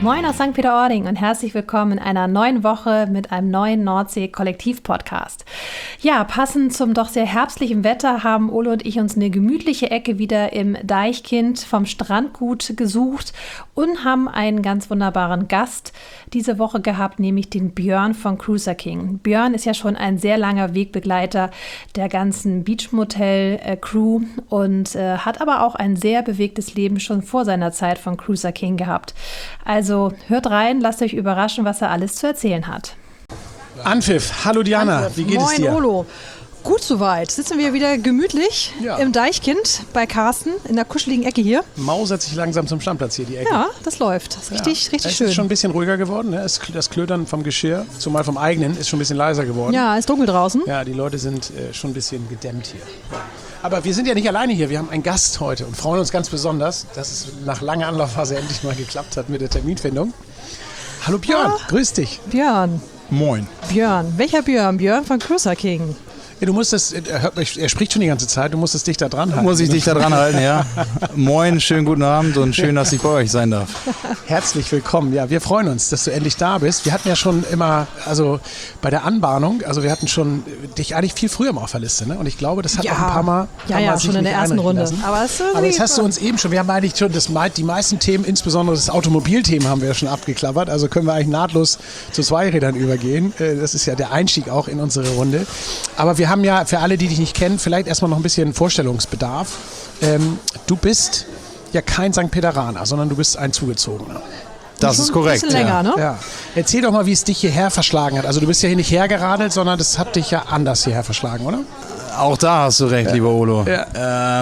Moin aus St. Peter-Ording und herzlich willkommen in einer neuen Woche mit einem neuen Nordsee-Kollektiv-Podcast. Ja, passend zum doch sehr herbstlichen Wetter haben Ole und ich uns eine gemütliche Ecke wieder im Deichkind vom Strandgut gesucht und haben einen ganz wunderbaren Gast diese Woche gehabt, nämlich den Björn von Cruiser King. Björn ist ja schon ein sehr langer Wegbegleiter der ganzen Beachmotel-Crew und hat aber auch ein sehr bewegtes Leben schon vor seiner Zeit von Cruiser King gehabt. Also hört rein, lasst euch überraschen, was er alles zu erzählen hat. Anpfiff, hallo Diana, wie geht es dir? Moin Olo. Gut soweit. Sitzen wir wieder gemütlich im Deichkind bei Carsten in der kuscheligen Ecke hier. Mausert sich langsam zum Stammplatz hier, die Ecke. Ja, das läuft. Das ist richtig schön. Es ist schon ein bisschen ruhiger geworden. Ne? Das Klötern vom Geschirr, zumal vom eigenen, ist schon ein bisschen leiser geworden. Ja, ist dunkel draußen. Ja, die Leute sind schon ein bisschen gedämmt hier. Aber wir sind ja nicht alleine hier. Wir haben einen Gast heute und freuen uns ganz besonders, dass es nach langer Anlaufphase endlich mal geklappt hat mit der Terminfindung. Hallo Björn, grüß dich. Björn. Moin. Björn. Welcher Björn? Björn von Cruiser King. Ja, du musstest, er spricht schon die ganze Zeit, du musstest dich da dran halten. Muss ich dich da dran halten, ja. Moin, schönen guten Abend und schön, dass ich bei euch sein darf. Herzlich willkommen. Ja, wir freuen uns, dass du endlich da bist. Wir hatten ja schon immer, also bei der Anbahnung, also wir hatten schon dich eigentlich viel früher mal auf der Liste, ne? Und ich glaube, das hat auch ein paar Mal Ja, schon in der ersten Runde. Aber jetzt hast du uns eben schon, wir haben eigentlich schon die meisten Themen, insbesondere das Automobilthema haben wir ja schon abgeklappert. Also können wir eigentlich nahtlos zu Zweirädern übergehen. Das ist ja der Einstieg auch in unsere Runde. Aber wir haben ja, für alle, die dich nicht kennen, vielleicht erstmal noch ein bisschen Vorstellungsbedarf. Du bist ja kein St. Peteraner, sondern du bist ein Zugezogener. Das ist korrekt. Ein bisschen länger, ne? Ja. Erzähl doch mal, wie es dich hierher verschlagen hat. Also du bist ja hier nicht hergeradelt, sondern das hat dich ja anders hierher verschlagen, oder? Auch da hast du recht, lieber Olo. Ja.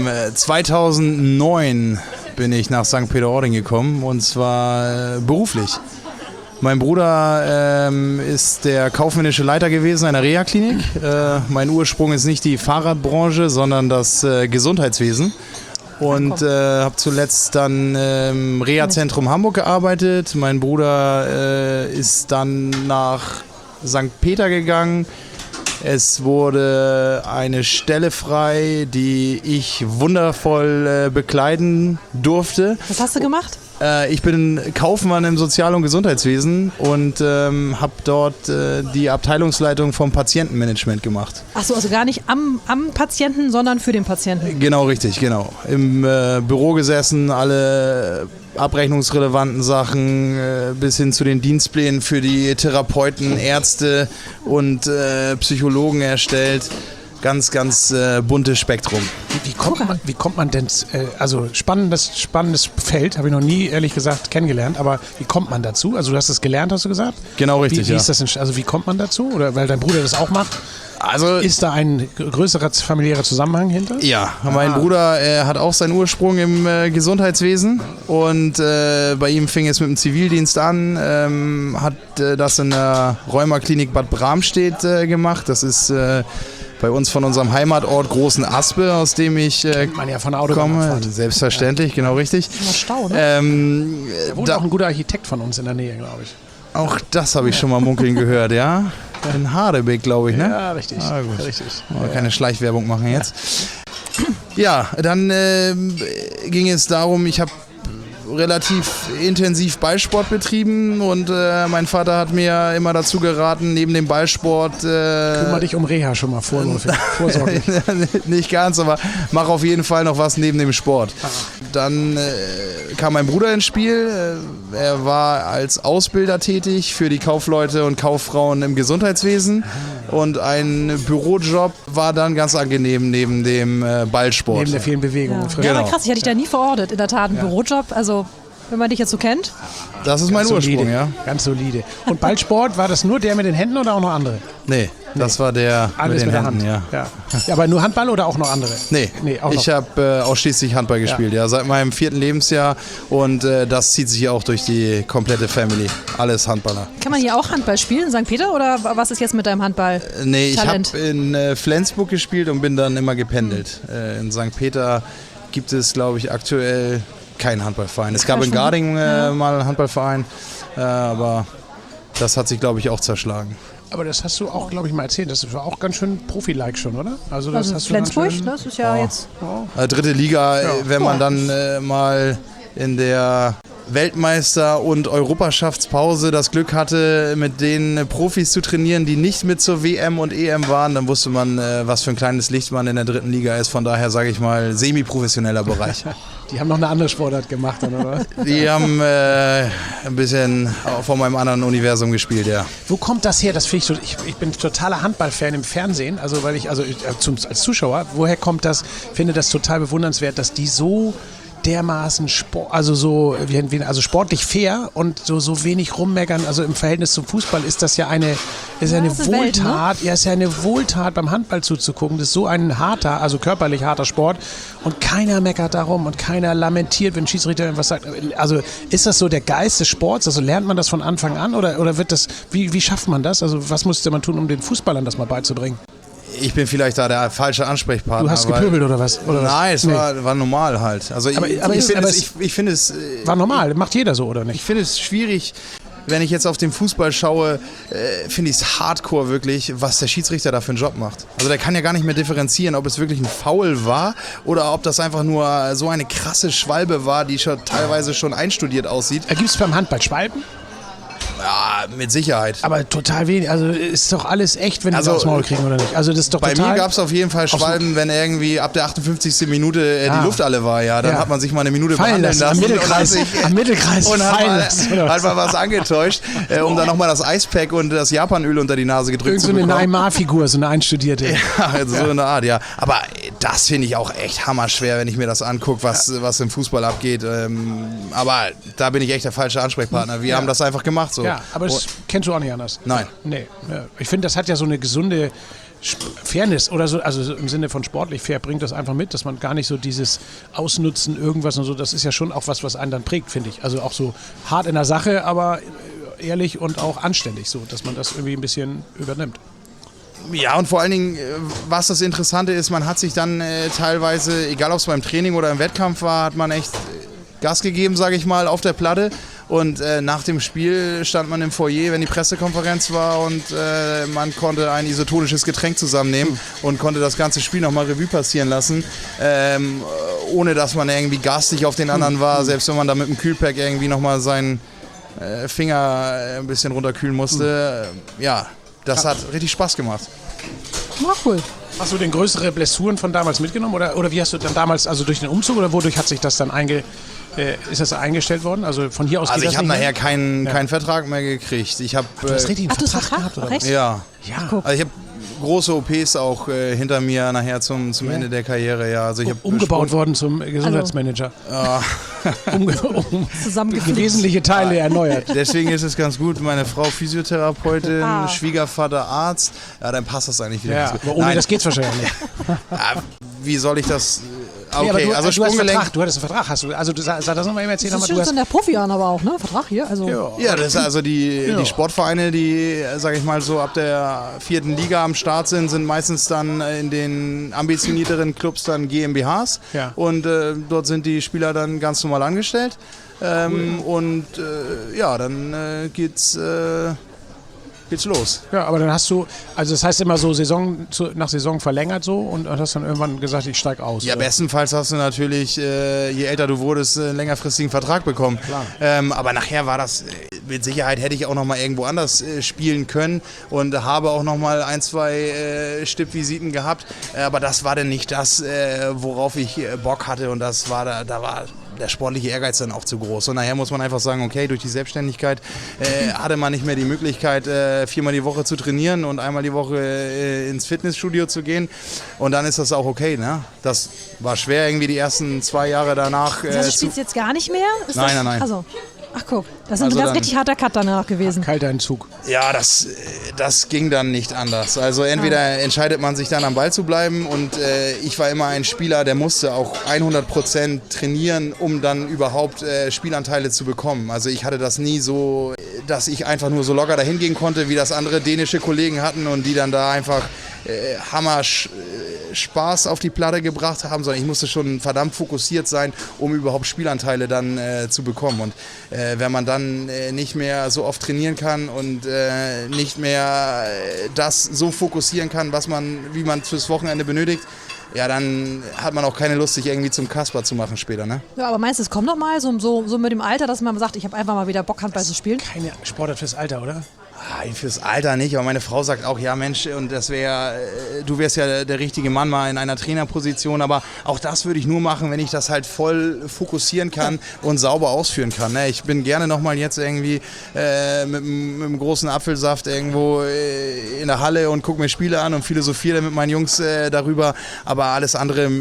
2009 bin ich nach St. Peter-Ording gekommen und zwar beruflich. Mein Bruder ist der kaufmännische Leiter gewesen einer Reha-Klinik. Mein Ursprung ist nicht die Fahrradbranche, sondern das Gesundheitswesen. Und habe zuletzt dann im Reha-Zentrum Hamburg gearbeitet. Mein Bruder ist dann nach St. Peter gegangen. Es wurde eine Stelle frei, die ich wundervoll bekleiden durfte. Was hast du gemacht? Ich bin Kaufmann im Sozial- und Gesundheitswesen und habe dort die Abteilungsleitung vom Patientenmanagement gemacht. Achso, also gar nicht am Patienten, sondern für den Patienten. Genau, richtig, genau. Im Büro gesessen, alle abrechnungsrelevanten Sachen bis hin zu den Dienstplänen für die Therapeuten, Ärzte und Psychologen erstellt. Ganz buntes Spektrum. Wie kommt man denn, also spannendes Feld, habe ich noch nie ehrlich gesagt kennengelernt, aber wie kommt man dazu? Also du hast es gelernt, hast du gesagt? Genau, richtig, wie ist das denn, also wie kommt man dazu? Oder weil dein Bruder das auch macht? Also ist da ein größerer familiärer Zusammenhang hinter? Ja, mein Bruder hat auch seinen Ursprung im Gesundheitswesen und bei ihm fing es mit dem Zivildienst an, hat das in der Rheumaklinik Bad Bramstedt gemacht. Das ist bei uns von unserem Heimatort Großen Aspe, aus dem ich man ja von der Autobahnabfahrt. komme. Selbstverständlich, genau richtig. Stau, ne? Da wohnt auch ein guter Architekt von uns in der Nähe, glaube ich. Auch das habe ich schon mal munkeln gehört, ja. In Hardebeck, glaube ich, ne? Ja, richtig. Ah, gut. Richtig. Keine Schleichwerbung machen jetzt. Ja, dann ging es darum, ich habe relativ intensiv Ballsport betrieben und mein Vater hat mir immer dazu geraten, neben dem Ballsport... Kümmere dich um Reha schon mal vorsorglich. Nicht ganz, aber mach auf jeden Fall noch was neben dem Sport. Dann kam mein Bruder ins Spiel. Er war als Ausbilder tätig für die Kaufleute und Kauffrauen im Gesundheitswesen und ein Bürojob war dann ganz angenehm neben dem Ballsport. Neben der vielen Bewegungen. Ja, genau. Aber krass, ich hätte dich da nie verortet. In der Tat, ein Bürojob, also wenn man dich jetzt so kennt. Das ist mein Ursprung, ja. Ganz solide. Und Ballsport, war das nur der mit den Händen oder auch noch andere? Nee, das war der alles mit den mit Händen, der Hand. Ja. Aber nur Handball oder auch noch andere? Nee, auch ich habe ausschließlich Handball gespielt, ja, seit meinem 4. Lebensjahr und das zieht sich auch durch die komplette Family. Alles Handballer. Kann man hier auch Handball spielen in St. Peter oder was ist jetzt mit deinem Handball? Nee, ich habe in Flensburg gespielt und bin dann immer gependelt. In St. Peter gibt es, glaube ich, aktuell keinen Handballverein. Es gab in Garding mal einen Handballverein, aber das hat sich, glaube ich, auch zerschlagen. Aber das hast du auch, glaube ich, mal erzählt. Das war auch ganz schön Profi-like schon, oder? Also das hast Flensburg, du das ist ja jetzt... Dritte Liga, wenn man dann mal in der Weltmeister- und Europaschaftspause das Glück hatte, mit den Profis zu trainieren, die nicht mit zur WM und EM waren, dann wusste man, was für ein kleines Licht man in der 3. Liga ist. Von daher sage ich mal, semi-professioneller Bereich. Die haben noch eine andere Sportart gemacht, dann, oder? Die haben ein bisschen von meinem anderen Universum gespielt, ja. Wo kommt das her? Das finde ich so, ich bin totaler Handballfan im Fernsehen, also weil ich, als Zuschauer, woher kommt das? Ich finde das total bewundernswert, dass die so dermaßen sportlich fair und so wenig rummeckern. Also im Verhältnis zum Fußball ist das ja eine Wohltat. Welt, ne? Ja, ist ja eine Wohltat, beim Handball zuzugucken. Das ist so ein harter, also körperlich harter Sport und keiner meckert darum und keiner lamentiert, wenn ein Schiedsrichter irgendwas sagt. Also ist das so der Geist des Sports? Also lernt man das von Anfang an oder wird das, wie schafft man das? Also was musste man tun, um den Fußballern das mal beizubringen? Ich bin vielleicht da der falsche Ansprechpartner. Du hast gepöbelt oder was? Nein, es war normal halt. Also ich finde es... War normal, macht jeder so, oder nicht? Ich finde es schwierig, wenn ich jetzt auf den Fußball schaue, finde ich es hardcore wirklich, was der Schiedsrichter da für einen Job macht. Also der kann ja gar nicht mehr differenzieren, ob es wirklich ein Foul war oder ob das einfach nur so eine krasse Schwalbe war, die schon teilweise schon einstudiert aussieht. Gibt es beim Handball Schwalben? Ja, mit Sicherheit. Aber total wenig. Also ist doch alles echt, wenn die aufs Maul kriegen, oder nicht? Also das ist doch bei mir gab es auf jeden Fall Schwalben, wenn irgendwie ab der 58. Minute die Luft alle war. Ja, dann hat man sich mal eine Minute behandeln lassen. Am Mittelkreis und hat mal was angetäuscht, um dann nochmal das Eispack und das Japanöl unter die Nase gedrückt zu bekommen. So eine Neymar-Figur, so eine einstudierte. Ja, also so eine Art, ja. Aber das finde ich auch echt hammerschwer, wenn ich mir das angucke, was im Fußball abgeht. Aber da bin ich echt der falsche Ansprechpartner. Wir haben das einfach gemacht so. Ja, aber das kennst du auch nicht anders. Nein. Nee. Ja. Ich finde, das hat ja so eine gesunde Fairness oder so, also im Sinne von sportlich fair bringt das einfach mit, dass man gar nicht so dieses Ausnutzen irgendwas und so, das ist ja schon auch was einen dann prägt, finde ich. Also auch so hart in der Sache, aber ehrlich und auch anständig so, dass man das irgendwie ein bisschen übernimmt. Ja, und vor allen Dingen, was das Interessante ist, man hat sich dann teilweise, egal ob es beim Training oder im Wettkampf war, hat man echt Gas gegeben, sage ich mal, auf der Platte. Und nach dem Spiel stand man im Foyer, wenn die Pressekonferenz war und man konnte ein isotonisches Getränk zusammennehmen und konnte das ganze Spiel nochmal Revue passieren lassen, ohne dass man irgendwie garstig auf den anderen war, selbst wenn man da mit dem Kühlpack irgendwie nochmal seinen Finger ein bisschen runterkühlen musste. Ja, das hat richtig Spaß gemacht. Na cool. Hast du denn größere Blessuren von damals mitgenommen oder wie hast du dann damals, also durch den Umzug oder wodurch hat sich das dann ist das eingestellt worden? Also von hier aus Also ich habe nachher keinen Vertrag mehr gekriegt. Ich habe du hast richtig einen Vertrag gehabt, oder was? Ja. Also ich habe große OPs auch hinter mir nachher zum Ende der Karriere. Ja. Also ich umgebaut worden zum Gesundheitsmanager. Wesentliche Teile erneuert. Deswegen ist es ganz gut. Meine Frau Physiotherapeutin, Schwiegervater Arzt. Ja, dann passt das eigentlich wieder. Ja, aber ohne das geht's wahrscheinlich nicht. Ja, wie soll ich das... Okay, aber also Sprunggelenk. Du hattest einen Vertrag, also du sagst das nochmal eben erzählen. Das ist schon so der Profi an, aber auch, ne? Vertrag hier. Also. Ja, das ist also die Sportvereine, die, sage ich mal so, ab der 4. Liga am Start sind meistens dann in den ambitionierteren Clubs dann GmbHs. Ja. Und dort sind die Spieler dann ganz normal angestellt. Und dann geht's los. Ja, aber dann hast du, also das heißt immer so nach Saison verlängert so und hast dann irgendwann gesagt, ich steige aus. Ja, bestenfalls hast du natürlich, je älter du wurdest, einen längerfristigen Vertrag bekommen. Klar. Aber nachher war das, mit Sicherheit hätte ich auch noch mal irgendwo anders spielen können und habe auch noch mal 1, 2 Stippvisiten gehabt. Aber das war dann nicht das, worauf ich Bock hatte und das war da war der sportliche Ehrgeiz dann auch zu groß. Und nachher muss man einfach sagen, okay, durch die Selbstständigkeit hatte man nicht mehr die Möglichkeit, 4-mal die Woche zu trainieren und einmal die Woche ins Fitnessstudio zu gehen. Und dann ist das auch okay. Ne? Das war schwer irgendwie die ersten 2 Jahre danach. Das heißt, du spielst jetzt gar nicht mehr? Nein. Also. Ach guck, das ist ein ganz richtig harter Cut danach gewesen. Kalter Entzug. Ja, das ging dann nicht anders. Also entweder entscheidet man sich dann am Ball zu bleiben und ich war immer ein Spieler, der musste auch 100% trainieren, um dann überhaupt Spielanteile zu bekommen. Also ich hatte das nie so, dass ich einfach nur so locker dahin gehen konnte, wie das andere dänische Kollegen hatten und die dann da einfach Hammer Spaß auf die Platte gebracht haben, sondern ich musste schon verdammt fokussiert sein, um überhaupt Spielanteile dann zu bekommen. Und wenn man dann nicht mehr so oft trainieren kann und nicht mehr das so fokussieren kann, wie man fürs Wochenende benötigt, ja, dann hat man auch keine Lust, sich irgendwie zum Kasper zu machen später, ne? Ja, aber meinst du, es kommt noch mal so mit dem Alter, dass man sagt, ich habe einfach mal wieder Bock, Handball zu spielen? Keine Sportart fürs Alter, oder? Fürs Alter nicht, aber meine Frau sagt auch, ja Mensch, und das du wärst ja der richtige Mann mal in einer Trainerposition, aber auch das würde ich nur machen, wenn ich das halt voll fokussieren kann und sauber ausführen kann. Ne? Ich bin gerne nochmal jetzt irgendwie mit einem großen Apfelsaft irgendwo in der Halle und gucke mir Spiele an und philosophiere mit meinen Jungs darüber, aber alles andere,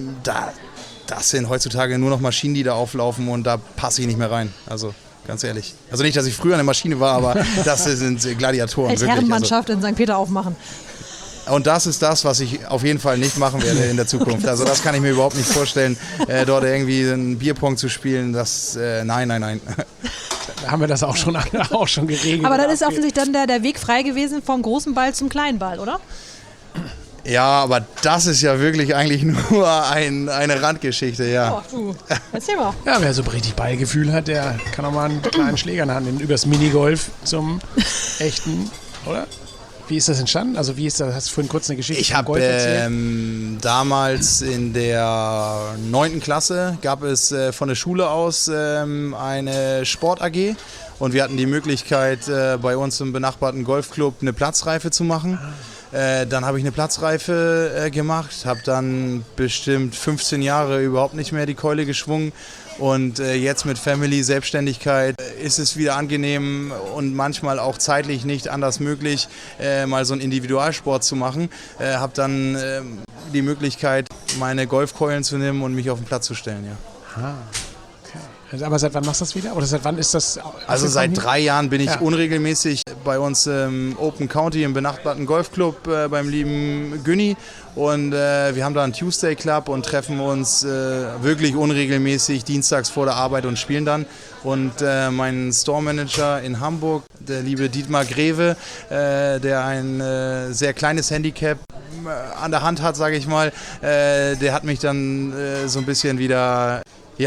das sind heutzutage nur noch Maschinen, die da auflaufen und da passe ich nicht mehr rein. Also ganz ehrlich. Also nicht, dass ich früher eine Maschine war, aber das sind Gladiatoren. Als wirklich. Herrenmannschaft in St. Peter aufmachen. Und das ist das, was ich auf jeden Fall nicht machen werde in der Zukunft. Also das kann ich mir überhaupt nicht vorstellen, dort irgendwie einen Bierpong zu spielen. Nein. Da haben wir das auch schon geregelt. Aber dann ist offensichtlich dann der Weg frei gewesen vom großen Ball zum kleinen Ball, oder? Ja, aber das ist ja wirklich eigentlich nur eine Randgeschichte, ja. Oh, du, erzähl mal. Ja, wer so richtig Ballgefühl hat, der kann auch mal einen kleinen Schläger in der Hand nehmen. Übers Minigolf zum echten, oder? Wie ist das entstanden? Also wie ist das? Hast du vorhin kurz eine Geschichte Ich vom Golf erzählt? habe damals in der 9. Klasse gab es von der Schule aus eine Sport AG und wir hatten die Möglichkeit bei uns im benachbarten Golfclub eine Platzreife zu machen. Dann habe ich eine Platzreife gemacht, habe dann bestimmt 15 Jahre überhaupt nicht mehr die Keule geschwungen und jetzt mit Family, Selbstständigkeit ist es wieder angenehm und manchmal auch zeitlich nicht anders möglich, mal so einen Individualsport zu machen. Habe dann die Möglichkeit, meine Golfkeulen zu nehmen und mich auf den Platz zu stellen. Ja. Ah. Aber seit wann machst du das wieder? Oder seit wann ist das? Also seit 3 Jahren bin ich unregelmäßig bei uns im Open County im benachbarten Golfclub beim lieben Günni. Und wir haben da einen Tuesday Club und treffen uns wirklich unregelmäßig dienstags vor der Arbeit und spielen dann. Und mein Store Manager in Hamburg, der liebe Dietmar Greve, der ein sehr kleines Handicap an der Hand hat, sage ich mal, der hat mich dann so ein bisschen wieder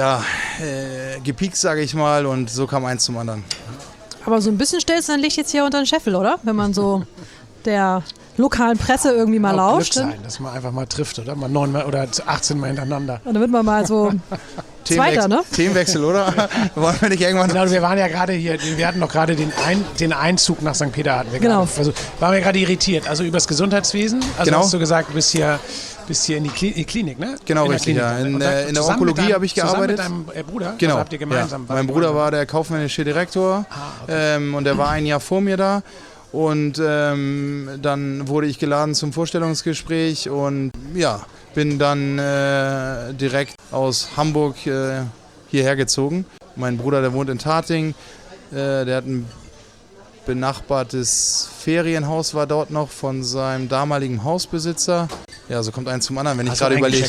gepiekt, sage ich mal, und so kam eins zum anderen. Aber so ein bisschen stellst du dein Licht jetzt hier unter den Scheffel, oder? Wenn man so der lokalen Presse irgendwie mal lauscht. Glück sein, dass man einfach mal trifft, oder? Mal 9 oder 18 Mal hintereinander. Und dann wird man mal so Zweiter, ne? Themenwechsel, oder? Wollen wir nicht irgendwann... Genau, wir waren ja gerade hier, wir hatten doch gerade den Einzug nach St. Peter hatten wir genau. Also waren wir gerade irritiert. Also übers Gesundheitswesen. Also genau. Hast du gesagt, du bist hier in die Klinik, ne? Genau, richtig, ja. In der Onkologie habe ich gearbeitet. Zusammen mit deinem Bruder? Genau. Also habt ihr gemeinsam? Ja. Mein Bruder war der kaufmännische Direktor und der war ein Jahr vor mir da. Und dann wurde ich geladen zum Vorstellungsgespräch und bin dann direkt aus Hamburg hierher gezogen. Mein Bruder, der wohnt in Tating, der hat ein benachbartes Ferienhaus, war dort noch von seinem damaligen Hausbesitzer. Ja, so kommt eins zum anderen, wenn ich gerade überlege.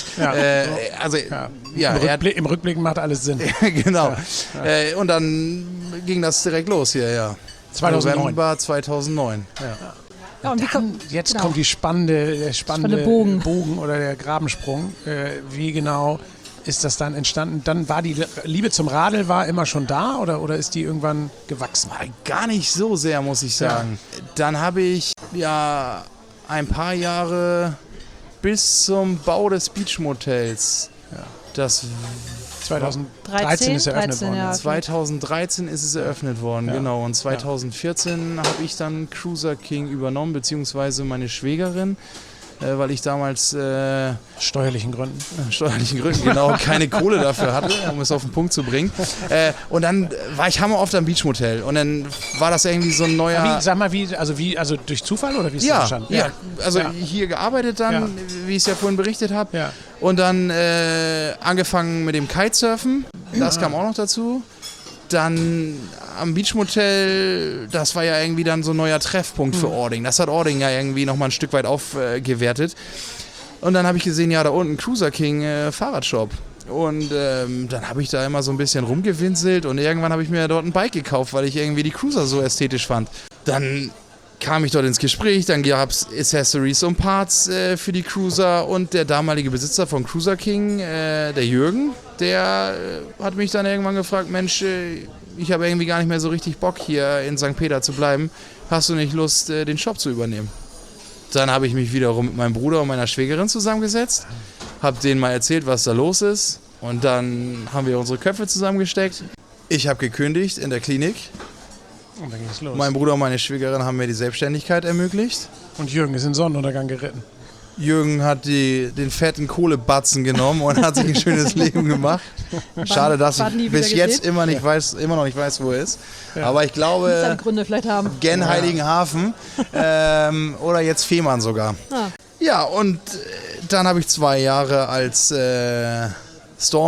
Im Rückblick macht alles Sinn. Genau. Ja. Und dann ging das direkt los hier, ja. 2009. November 2009. Ja. Und jetzt kommt der spannende Bogen oder der Grabensprung. Wie genau ist das dann entstanden? Dann war die Liebe zum Radl immer schon da oder ist die irgendwann gewachsen? Gar nicht so sehr, muss ich sagen. Ja. Dann habe ich ein paar Jahre bis zum Bau des Beachmotels. Ja. Das 2013 ist eröffnet worden. Ja, 2013 ist es eröffnet worden, genau. Und 2014 habe ich dann Cruiser King übernommen, beziehungsweise meine Schwägerin, weil ich damals steuerlichen Gründen, genau, keine Kohle dafür hatte, um es auf den Punkt zu bringen. Und dann war ich hammeroft am Beachmotel und dann war das irgendwie so ein neuer... Also durch Zufall oder wie ist das entstanden? Ja, also hier gearbeitet dann, wie ich es ja vorhin berichtet habe. Ja. Und dann angefangen mit dem Kitesurfen, das kam auch noch dazu. Dann am Beachmotel, das war ja irgendwie dann so ein neuer Treffpunkt für Ording. Das hat Ording ja irgendwie nochmal ein Stück weit aufgewertet. Und dann habe ich gesehen, da unten Cruiser King Fahrradshop. Und dann habe ich da immer so ein bisschen rumgewinselt und irgendwann habe ich mir dort ein Bike gekauft, weil ich irgendwie die Cruiser so ästhetisch fand. Dann kam ich dort ins Gespräch, dann gab es Accessories und Parts für die Cruiser und der damalige Besitzer von Cruiser King, der Jürgen, der hat mich dann irgendwann gefragt, Mensch, ich habe irgendwie gar nicht mehr so richtig Bock hier in St. Peter zu bleiben, hast du nicht Lust, den Shop zu übernehmen? Dann habe ich mich wiederum mit meinem Bruder und meiner Schwägerin zusammengesetzt, habe denen mal erzählt, was da los ist. Und dann haben wir unsere Köpfe zusammengesteckt. Ich habe gekündigt in der Klinik. Und dann ging es los. Mein Bruder und meine Schwägerin haben mir die Selbstständigkeit ermöglicht. Und Jürgen ist in den Sonnenuntergang geritten. Jürgen hat den fetten Kohlebatzen genommen und hat sich ein schönes Leben gemacht. Schade, dass ich bis jetzt immer noch nicht weiß, wo er ist. Ja. Aber ich glaube, seine Gründe vielleicht haben. Gen Heiligenhafen oder jetzt Fehmarn sogar. Ja, und dann habe ich 2 Jahre als Store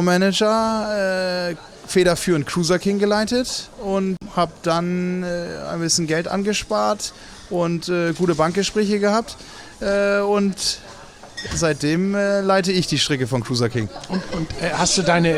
Manager federführend Cruiser King geleitet und habe dann ein bisschen Geld angespart und gute Bankgespräche gehabt. Und seitdem leite ich die Stricke von Cruiser King. Und hast du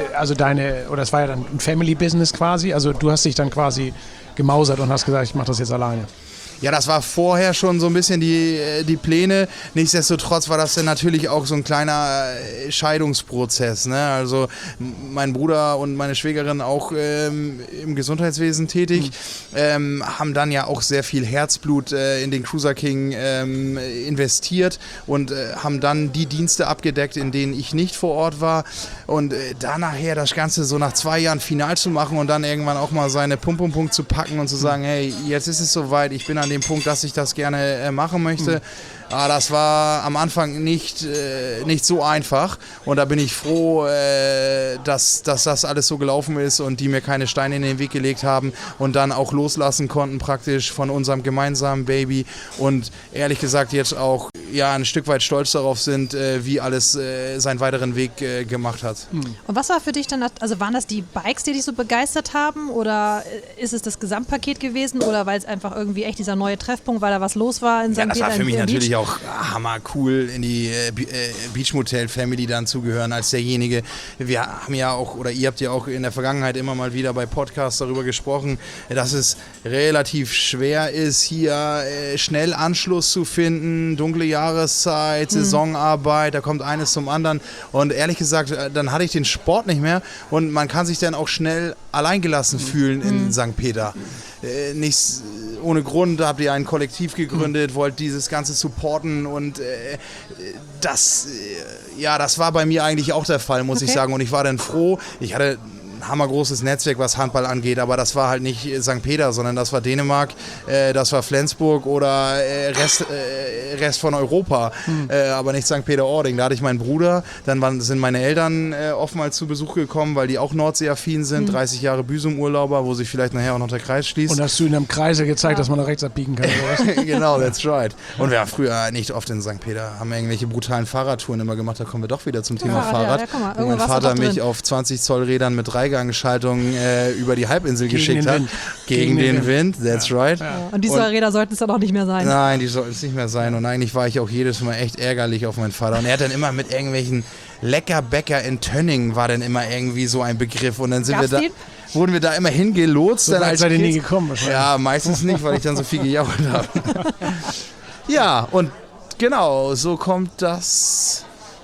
oder es war ja dann ein Family-Business quasi, also du hast dich dann quasi gemausert und hast gesagt, ich mache das jetzt alleine. Ja, das war vorher schon so ein bisschen die Pläne. Nichtsdestotrotz war das dann natürlich auch so ein kleiner Scheidungsprozess. Ne? Also mein Bruder und meine Schwägerin auch im Gesundheitswesen tätig, haben dann ja auch sehr viel Herzblut in den Cruiser King investiert und haben dann die Dienste abgedeckt, in denen ich nicht vor Ort war. Und da nachher das Ganze so nach 2 Jahren final zu machen und dann irgendwann auch mal seine Pum zu packen und zu sagen, hey, jetzt ist es soweit, ich bin an dem Punkt, dass ich das gerne machen möchte. Das war am Anfang nicht so einfach und da bin ich froh, dass das alles so gelaufen ist und die mir keine Steine in den Weg gelegt haben und dann auch loslassen konnten praktisch von unserem gemeinsamen Baby und ehrlich gesagt jetzt auch ein Stück weit stolz darauf sind, wie alles seinen weiteren Weg gemacht hat. Und was war für dich dann, also waren das die Bikes, die dich so begeistert haben oder ist es das Gesamtpaket gewesen oder weil es einfach irgendwie echt dieser neue Treffpunkt, weil da was los war in St. Peter? Das war für mich natürlich auch hammer cool, in die Beachmotel-Family dann zugehören als derjenige. Wir haben ja auch, oder ihr habt ja auch in der Vergangenheit immer mal wieder bei Podcasts darüber gesprochen, dass es relativ schwer ist, hier schnell Anschluss zu finden, dunkle Jahreszeit, Saisonarbeit, da kommt eines zum anderen und ehrlich gesagt, dann hatte ich den Sport nicht mehr und man kann sich dann auch schnell alleingelassen fühlen in St. Peter. Nichts ohne Grund habt ihr ein Kollektiv gegründet, wollt dieses Ganze supporten und das war bei mir eigentlich auch der Fall, muss ich sagen. Und ich war dann froh, ich hatte ein hammergroßes Netzwerk, was Handball angeht, aber das war halt nicht St. Peter, sondern das war Dänemark, das war Flensburg oder Rest von Europa, aber nicht St. Peter-Ording. Da hatte ich meinen Bruder, dann sind meine Eltern oftmals zu Besuch gekommen, weil die auch Nordsee-affin sind, 30 Jahre Büsum-Urlauber, wo sich vielleicht nachher auch noch der Kreis schließt. Und hast du in einem Kreise gezeigt, dass man nach rechts abbiegen kann, oder was? Genau, that's right. Und wir waren früher nicht oft in St. Peter, haben irgendwelche brutalen Fahrradtouren immer gemacht, da kommen wir doch wieder zum Thema Fahrrad. Wo mein Vater mich auf 20 Zoll Rädern mit Dreigangschaltung über die Halbinsel geschickt hat. Gegen den Wind, that's right. Ja. Und diese Räder sollten es dann auch nicht mehr sein. Nein, die sollten es nicht mehr sein. Und eigentlich war ich auch jedes Mal echt ärgerlich auf meinen Vater. Und er hat dann immer mit irgendwelchen Leckerbäcker in Tönning war dann immer irgendwie so ein Begriff. Und dann wurden wir da immer hingelotst. So dann als seid ihr nie gekommen? Ja, meistens nicht, weil ich dann so viel gejault habe. Ja, und genau, so kommt das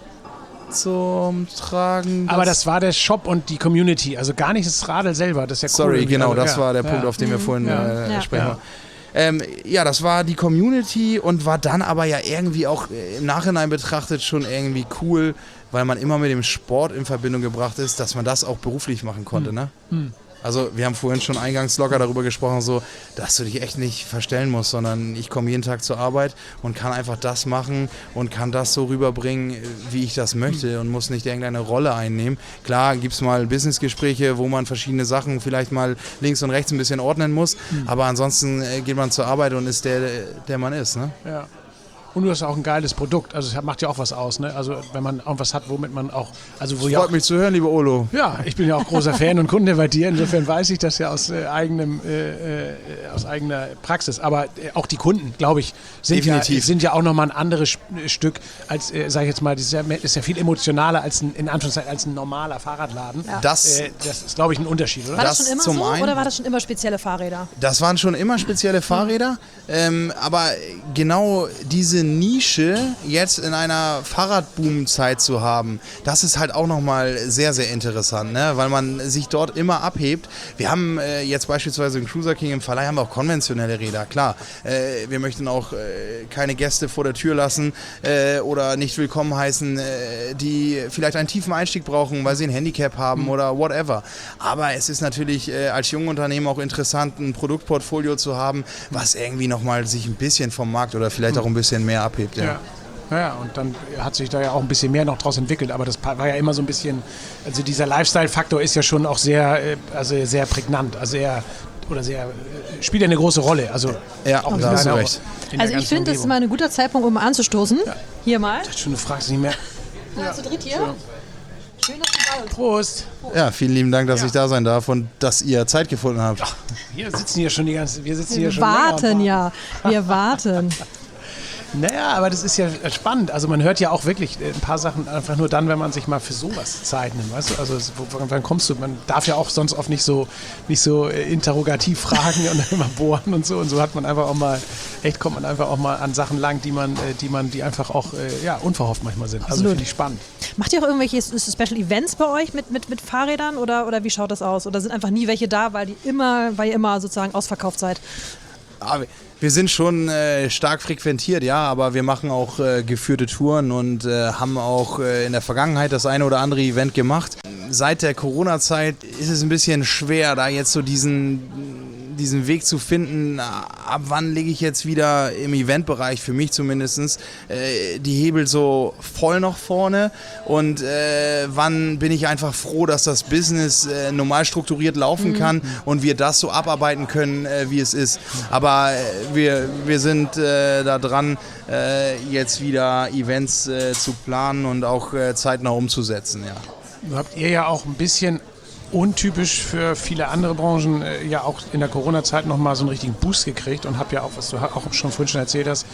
zum Tragen. Aber das war der Shop und die Community, also gar nicht das Radl selber. Das ist ja cool. Sorry, genau, das war der Punkt, auf den wir vorhin sprechen. Das war die Community und war dann aber ja irgendwie auch im Nachhinein betrachtet schon irgendwie cool, weil man immer mit dem Sport in Verbindung gebracht ist, dass man das auch beruflich machen konnte. Ne? Also wir haben vorhin schon eingangs locker darüber gesprochen, so, dass du dich echt nicht verstellen musst, sondern ich komme jeden Tag zur Arbeit und kann einfach das machen und kann das so rüberbringen, wie ich das möchte und muss nicht irgendeine Rolle einnehmen. Klar gibt es mal Businessgespräche, wo man verschiedene Sachen vielleicht mal links und rechts ein bisschen ordnen muss, aber ansonsten geht man zur Arbeit und ist der man ist. Ne? Ja. Und du hast auch ein geiles Produkt, also es macht ja auch was aus, ne? Also wenn man irgendwas hat, womit man auch... Also wo freut mich zu hören, lieber Olo. Ja, ich bin ja auch großer Fan und Kunde bei dir, insofern weiß ich das ja aus eigener Praxis. Aber auch die Kunden, glaube ich, sind ja auch nochmal ein anderes Stück als, sage ich jetzt mal, das ist ja viel emotionaler als in Anführungszeichen als ein normaler Fahrradladen. Ja. Das ist, glaube ich, ein Unterschied, oder? War das schon immer so oder war das schon immer spezielle Fahrräder? Das waren schon immer spezielle Fahrräder, aber genau diese diese Nische jetzt in einer Fahrradboom-Zeit zu haben, das ist halt auch nochmal sehr, sehr interessant, ne? Weil man sich dort immer abhebt. Wir haben jetzt beispielsweise im Cruiser King im Verleih haben wir auch konventionelle Räder, klar. Wir möchten auch keine Gäste vor der Tür lassen oder nicht willkommen heißen, die vielleicht einen tiefen Einstieg brauchen, weil sie ein Handicap haben oder whatever. Aber es ist natürlich als Jungunternehmer auch interessant, ein Produktportfolio zu haben, was irgendwie nochmal sich ein bisschen vom Markt oder vielleicht auch ein bisschen mehr abhebt. Ja. Ja, und dann hat sich da ja auch ein bisschen mehr noch draus entwickelt, aber das war ja immer so ein bisschen, also dieser Lifestyle-Faktor ist ja schon auch sehr, also sehr prägnant, also spielt ja eine große Rolle. Also ja, auch da hast du recht. Also ich finde, das ist mal ein guter Zeitpunkt, um anzustoßen. Ja. Hier mal. Das ist schon eine Frage, nicht mehr. Ja, zu dritt hier. Schön, dass du da bist. Prost. Ja, vielen lieben Dank, dass ich da sein darf und dass ihr Zeit gefunden habt. Ach, wir sitzen hier schon Wir warten. Naja, aber das ist ja spannend. Also man hört ja auch wirklich ein paar Sachen einfach nur dann, wenn man sich mal für sowas Zeit nimmt. Weißt du? Also wann kommst du? Man darf ja auch sonst oft nicht so interrogativ fragen und immer bohren und so. Und so hat man einfach auch mal, kommt man einfach auch mal an Sachen lang, die einfach auch unverhofft manchmal sind. Also finde ich spannend. Macht ihr auch irgendwelche Special Events bei euch mit Fahrrädern oder wie schaut das aus? Oder sind einfach nie welche da, weil ihr immer sozusagen ausverkauft seid? Wir sind schon stark frequentiert, ja, aber wir machen auch geführte Touren und haben auch in der Vergangenheit das eine oder andere Event gemacht. Seit der Corona-Zeit ist es ein bisschen schwer, da jetzt so diesen Weg zu finden, ab wann lege ich jetzt wieder im Eventbereich, für mich zumindest, die Hebel so voll nach vorne und wann bin ich einfach froh, dass das Business normal strukturiert laufen kann und wir das so abarbeiten können, wie es ist. Aber wir sind da dran, jetzt wieder Events zu planen und auch zeitnah umzusetzen. Ja. Habt ihr ja auch ein bisschen untypisch für viele andere Branchen ja auch in der Corona-Zeit nochmal so einen richtigen Boost gekriegt und habt ja auch, was du auch schon vorhin schon erzählt hast,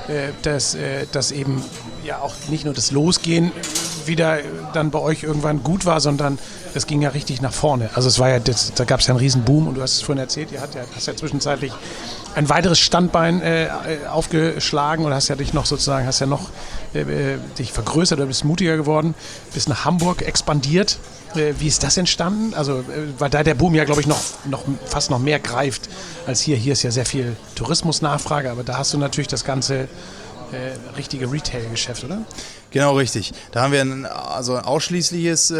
dass eben ja auch nicht nur das Losgehen wieder dann bei euch irgendwann gut war, sondern es ging ja richtig nach vorne. Also es war ja, da gab es ja einen riesen Boom und du hast es vorhin erzählt, hast ja zwischenzeitlich ein weiteres Standbein aufgeschlagen und hast ja dich vergrößert oder bist mutiger geworden, bist nach Hamburg expandiert. Wie ist das entstanden? Also, weil da der Boom ja, glaube ich, fast noch mehr greift als hier. Hier ist ja sehr viel Tourismusnachfrage, aber da hast du natürlich das ganze richtige Retail-Geschäft, oder? Genau, richtig. Da haben wir ein ausschließliches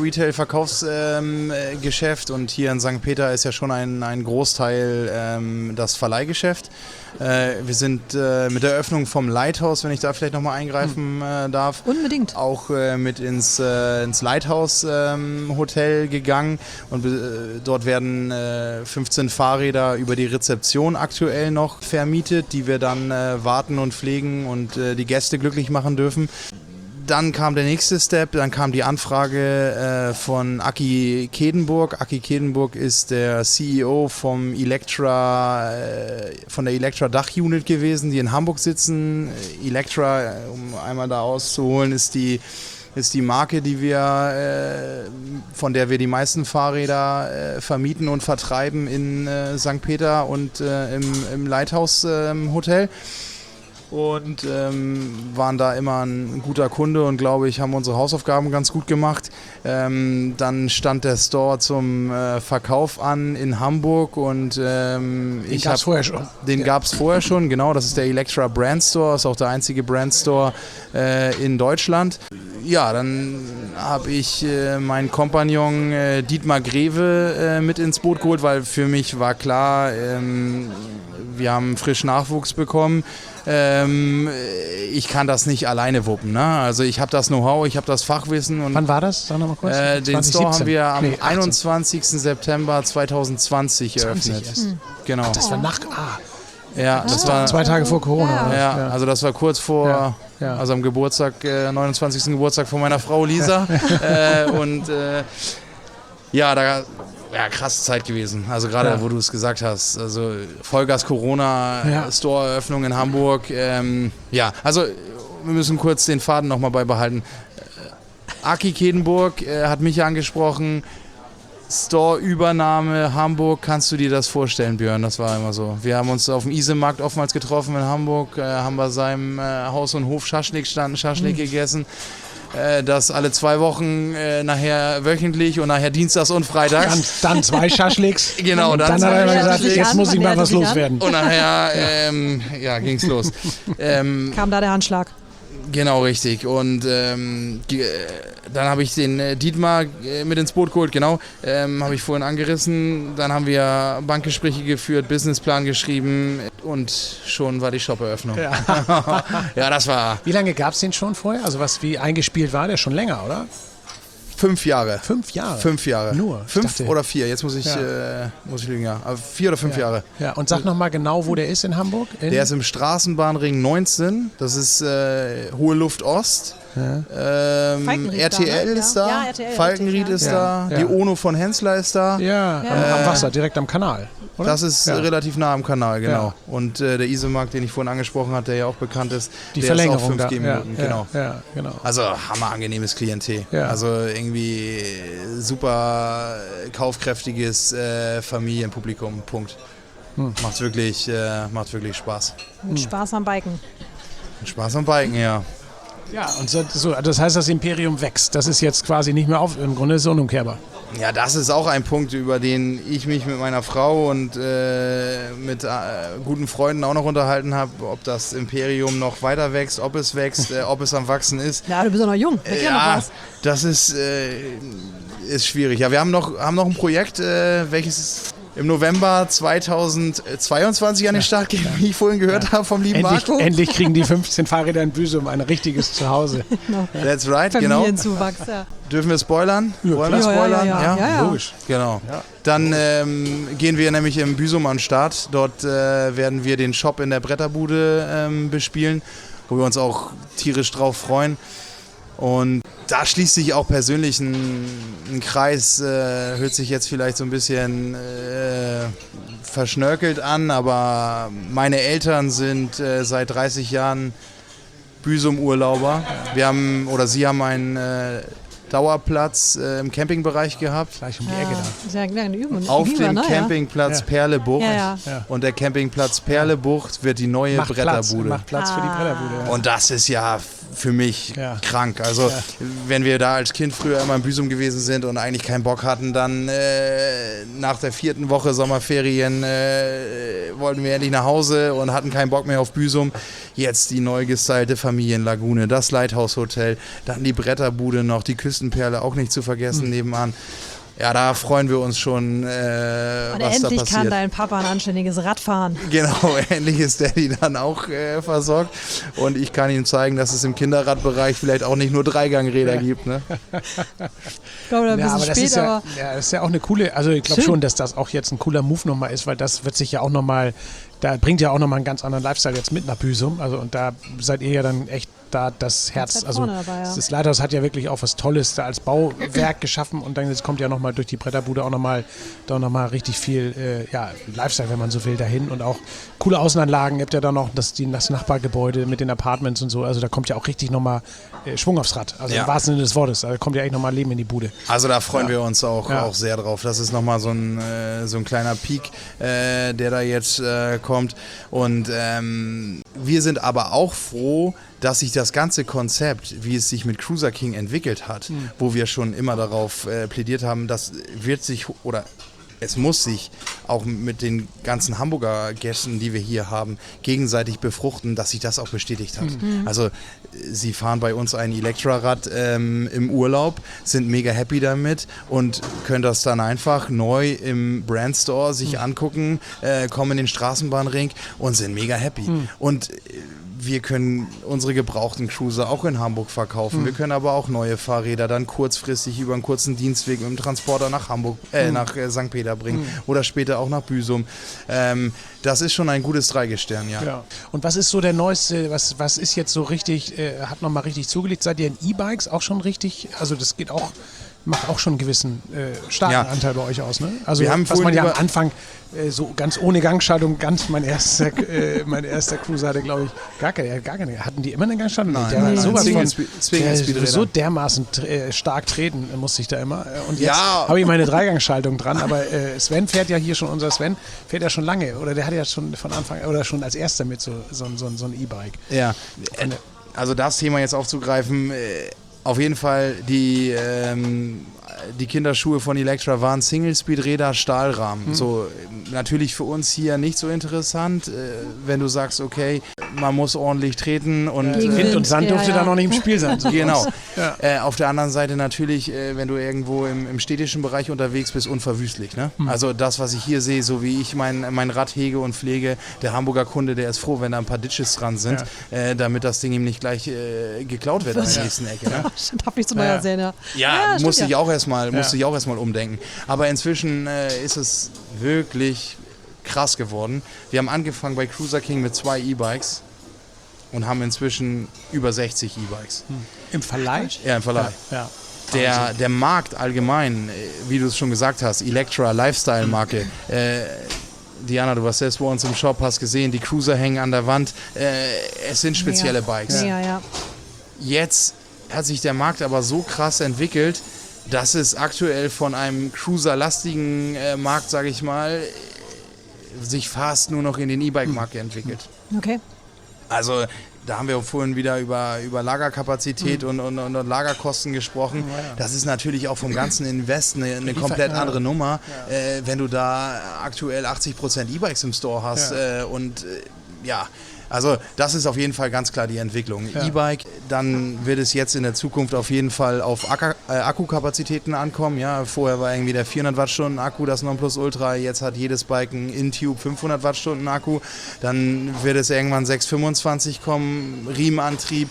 Retail-Verkaufsgeschäft und hier in St. Peter ist ja schon ein Großteil das Verleihgeschäft. Wir sind mit der Eröffnung vom Lighthouse, wenn ich da vielleicht nochmal eingreifen darf, unbedingt auch mit ins Lighthouse Hotel gegangen und dort werden 15 Fahrräder über die Rezeption aktuell noch vermietet, die wir dann warten und pflegen und die Gäste glücklich machen dürfen. Dann kam der nächste Step, dann kam die Anfrage von Aki Kedenburg. Aki Kedenburg ist der CEO von der Electra Dach-Unit gewesen, die in Hamburg sitzen. Electra, um einmal da auszuholen, ist die Marke, von der wir die meisten Fahrräder vermieten und vertreiben in St. Peter und im Lighthouse Hotel. Und waren da immer ein guter Kunde und glaube ich, haben unsere Hausaufgaben ganz gut gemacht. Dann stand der Store zum Verkauf an in Hamburg und den gab es vorher schon. Den gab es vorher schon, genau. Das ist der Electra Brand Store, ist auch der einzige Brand Store in Deutschland. Ja, dann habe ich meinen Kompagnon Dietmar Greve mit ins Boot geholt, weil für mich war klar, wir haben frisch Nachwuchs bekommen. Ich kann das nicht alleine wuppen. Ne? Also ich habe das Know-how, ich habe das Fachwissen. Und wann war das? Sag noch mal kurz. Den Store haben wir am 21. September 2020 eröffnet. Genau. Ach, das war Ja, das war 2 Tage vor Corona. Ja, also das war kurz vor, also am Geburtstag, 29. Geburtstag von meiner Frau Lisa. Krasse Zeit gewesen. Also gerade, wo du es gesagt hast. Also Vollgas Corona, Store-Eröffnung in Hamburg. Also wir müssen kurz den Faden nochmal beibehalten. Aki Kedenburg hat mich angesprochen. Store-Übernahme Hamburg, kannst du dir das vorstellen, Björn? Das war immer so. Wir haben uns auf dem Isemarkt oftmals getroffen in Hamburg, haben bei seinem Haus- und Hof Schaschlik standen, Schaschlik gegessen. Das alle 2 Wochen, nachher wöchentlich und nachher dienstags und freitags. Dann 2 Schaschliks. Genau, dann hat er immer gesagt, jetzt muss ich mal was loswerden. Und nachher ging's los. Kam da der Handschlag. Genau, richtig. Und dann habe ich den Dietmar mit ins Boot geholt, genau. Habe ich vorhin angerissen. Dann haben wir Bankgespräche geführt, Businessplan geschrieben und schon war die Shop-Eröffnung. Ja, ja, das war... Wie lange gab es den schon vorher? Also wie eingespielt war der? Schon länger, oder? 5 Jahre. 5 Jahre? 5 Jahre. Nur? 5 oder 4, jetzt muss ich lügen, ja. Aber 4 oder 5 Jahre. Ja, und sag nochmal genau, wo der ist in Hamburg? Der ist im Straßenbahnring 19, das ist Hohe Luft Ost. Ja. RTL ist da, Ja, RTL, Falkenried ist da, die Ono von Hensler ist da. Ja, am Wasser, direkt am Kanal. Oder? Das ist relativ nah am Kanal, genau. Ja. Und der Isemarkt, den ich vorhin angesprochen habe, der ja auch bekannt ist, die der Verlängerung ist auch 5 Minuten, genau. Ja, genau. Also hammerangenehmes Klientel. Ja. Also irgendwie super kaufkräftiges Familienpublikum, Punkt. Macht wirklich Spaß. Und Spaß am Biken. Und Spaß am Biken, ja. Ja, und so, das heißt, das Imperium wächst. Das ist jetzt quasi nicht mehr im Grunde ist es unumkehrbar. Ja, das ist auch ein Punkt, über den ich mich mit meiner Frau und mit guten Freunden auch noch unterhalten habe, ob das Imperium noch weiter wächst, ob es wächst, ob es am Wachsen ist. Ja, du bist ja noch jung. Ja, das ist schwierig. Ja, wir haben noch ein Projekt, welches im November 2022 an den Start geht, wie ich vorhin gehört habe vom lieben Marco. Endlich kriegen die 15 Fahrräder in Büsum ein richtiges Zuhause. That's right, genau. Familienzuwachs, ja. Dürfen wir spoilern? Wollen wir Ja, spoilern? ja. Logisch. Genau. Ja. Dann gehen wir nämlich im Büsum an den Start. Dort werden wir den Shop in der Bretterbude bespielen, wo wir uns auch tierisch drauf freuen. Und da schließt sich auch persönlich ein Kreis, hört sich jetzt vielleicht so ein bisschen verschnörkelt an, aber meine Eltern sind seit 30 Jahren Büsum-Urlauber. Sie haben einen Dauerplatz im Campingbereich gehabt. Gleich um die Ecke da. Ist ja eine Übung. Auf dem Campingplatz Perlebucht. Ja. Und der Campingplatz Perlebucht wird die neue Bretterbude. Macht Platz für die Bretterbude. Ja. Und das ist ja für mich krank. Also wenn wir da als Kind früher immer in Büsum gewesen sind und eigentlich keinen Bock hatten, dann nach der 4. Woche Sommerferien wollten wir endlich nach Hause und hatten keinen Bock mehr auf Büsum. Jetzt die neu gestylte Familienlagune, das Lighthouse Hotel, dann die Bretterbude noch, die Küstenperle auch nicht zu vergessen nebenan. Ja, da freuen wir uns schon, und was da endlich passiert. kann dein Papa ein anständiges Rad fahren. Genau, endlich ist Daddy dann auch versorgt. Und ich kann ihm zeigen, dass es im Kinderradbereich vielleicht auch nicht nur Dreigangräder gibt. Ne? Ich glaube, ein bisschen das spät, ist aber... das ist ja auch eine coole, also ich glaube schon, dass das auch jetzt ein cooler Move nochmal ist, weil das wird sich ja auch nochmal, da bringt ja auch nochmal einen ganz anderen Lifestyle jetzt mit nach Büsum. Also und da seid ihr ja dann echt da das Herz, also dabei, ja. das Lighthouse hat ja wirklich auch was Tolles da als Bauwerk geschaffen und dann jetzt kommt ja nochmal durch die Bretterbude auch nochmal richtig viel Lifestyle, wenn man so will, dahin und auch coole Außenanlagen. Ihr habt ja dann noch das Nachbargebäude mit den Apartments und so, also da kommt ja auch richtig nochmal Schwung aufs Rad, also im wahrsten Sinne des Wortes, da kommt ja echt nochmal Leben in die Bude. Also da freuen wir uns auch sehr drauf. Das ist nochmal so ein kleiner Peak, der da jetzt kommt und wir sind aber auch froh, dass sich das ganze Konzept, wie es sich mit Cruiser King entwickelt hat, wo wir schon immer darauf plädiert haben, das wird sich oder es muss sich auch mit den ganzen Hamburger Gästen, die wir hier haben, gegenseitig befruchten, dass sich das auch bestätigt hat. Also sie fahren bei uns ein Elektrarad im Urlaub, sind mega happy damit und können das dann einfach neu im Brandstore sich angucken, kommen in den Straßenbahnring und sind mega happy. Und wir können unsere gebrauchten Cruiser auch in Hamburg verkaufen. Wir können aber auch neue Fahrräder dann kurzfristig über einen kurzen Dienstweg mit dem Transporter nach Hamburg, nach St. Peter bringen oder später auch nach Büsum. Das ist schon ein gutes Dreigestirn, ja. Und was ist so der neueste, was ist jetzt so richtig, hat nochmal richtig zugelegt? Seid ihr in E-Bikes auch schon richtig, also das geht auch macht auch schon einen gewissen starken Ja. Anteil bei euch aus, ne? Also Wir haben was man ja am vorhin Anfang so ganz ohne Gangschaltung, mein erster Cruiser hatte, glaube ich, gar keine. Hatten die immer eine Gangschaltung? Nein, der nein, war sowas von Speedräder. so dermaßen stark treten musste ich da immer. Und jetzt Ja. habe ich meine Dreigangschaltung dran, aber Sven fährt ja hier schon, unser Sven fährt ja schon lange, oder der hat ja schon von Anfang, oder schon als erster mit so ein E-Bike. Ja, also das Thema jetzt aufzugreifen, auf jeden Fall die Kinderschuhe von Electra waren Single-Speed-Räder, Stahlrahmen. So, natürlich für uns hier nicht so interessant, wenn du sagst, okay, man muss ordentlich treten und Wind und Sand durfte da noch nicht im Spiel sein. So. genau. Auf der anderen Seite natürlich, wenn du irgendwo im städtischen Bereich unterwegs bist, unverwüstlich. Ne? Also das, was ich hier sehe, so wie ich mein Rad hege und pflege, der Hamburger Kunde, der ist froh, wenn da ein paar Ditches dran sind, damit das Ding ihm nicht gleich geklaut wird an der nächsten Ecke. Ne? Darf nicht so neuer sehen, ja. Ja, musste ich auch erstmal Ja. umdenken. Aber inzwischen ist es wirklich krass geworden. Wir haben angefangen bei Cruiser King mit 2 E-Bikes und haben inzwischen über 60 E-Bikes. Im Verleih? Ja, im Verleih. Ja. Der Markt allgemein, wie du es schon gesagt hast, Electra, Lifestyle-Marke, Diana, du warst selbst bei uns im Shop, hast gesehen, die Cruiser hängen an der Wand. Es sind spezielle Bikes. Ja. Jetzt hat sich der Markt aber so krass entwickelt, dass es aktuell von einem Cruiser-lastigen Markt, sage ich mal, sich fast nur noch in den E-Bike-Markt entwickelt. Okay. Also da haben wir vorhin wieder über Lagerkapazität und Lagerkosten gesprochen. Das ist natürlich auch vom ganzen Invest eine komplett andere Nummer, wenn du da aktuell 80% E-Bikes im Store hast also das ist auf jeden Fall ganz klar die Entwicklung. Ja. E-Bike, dann wird es jetzt in der Zukunft auf jeden Fall auf Akkukapazitäten ankommen. Ja, vorher war irgendwie der 400 Wattstunden Akku das Nonplusultra, jetzt hat jedes Bike einen InTube 500 Wattstunden Akku. Dann wird es irgendwann 625 kommen, Riemenantrieb.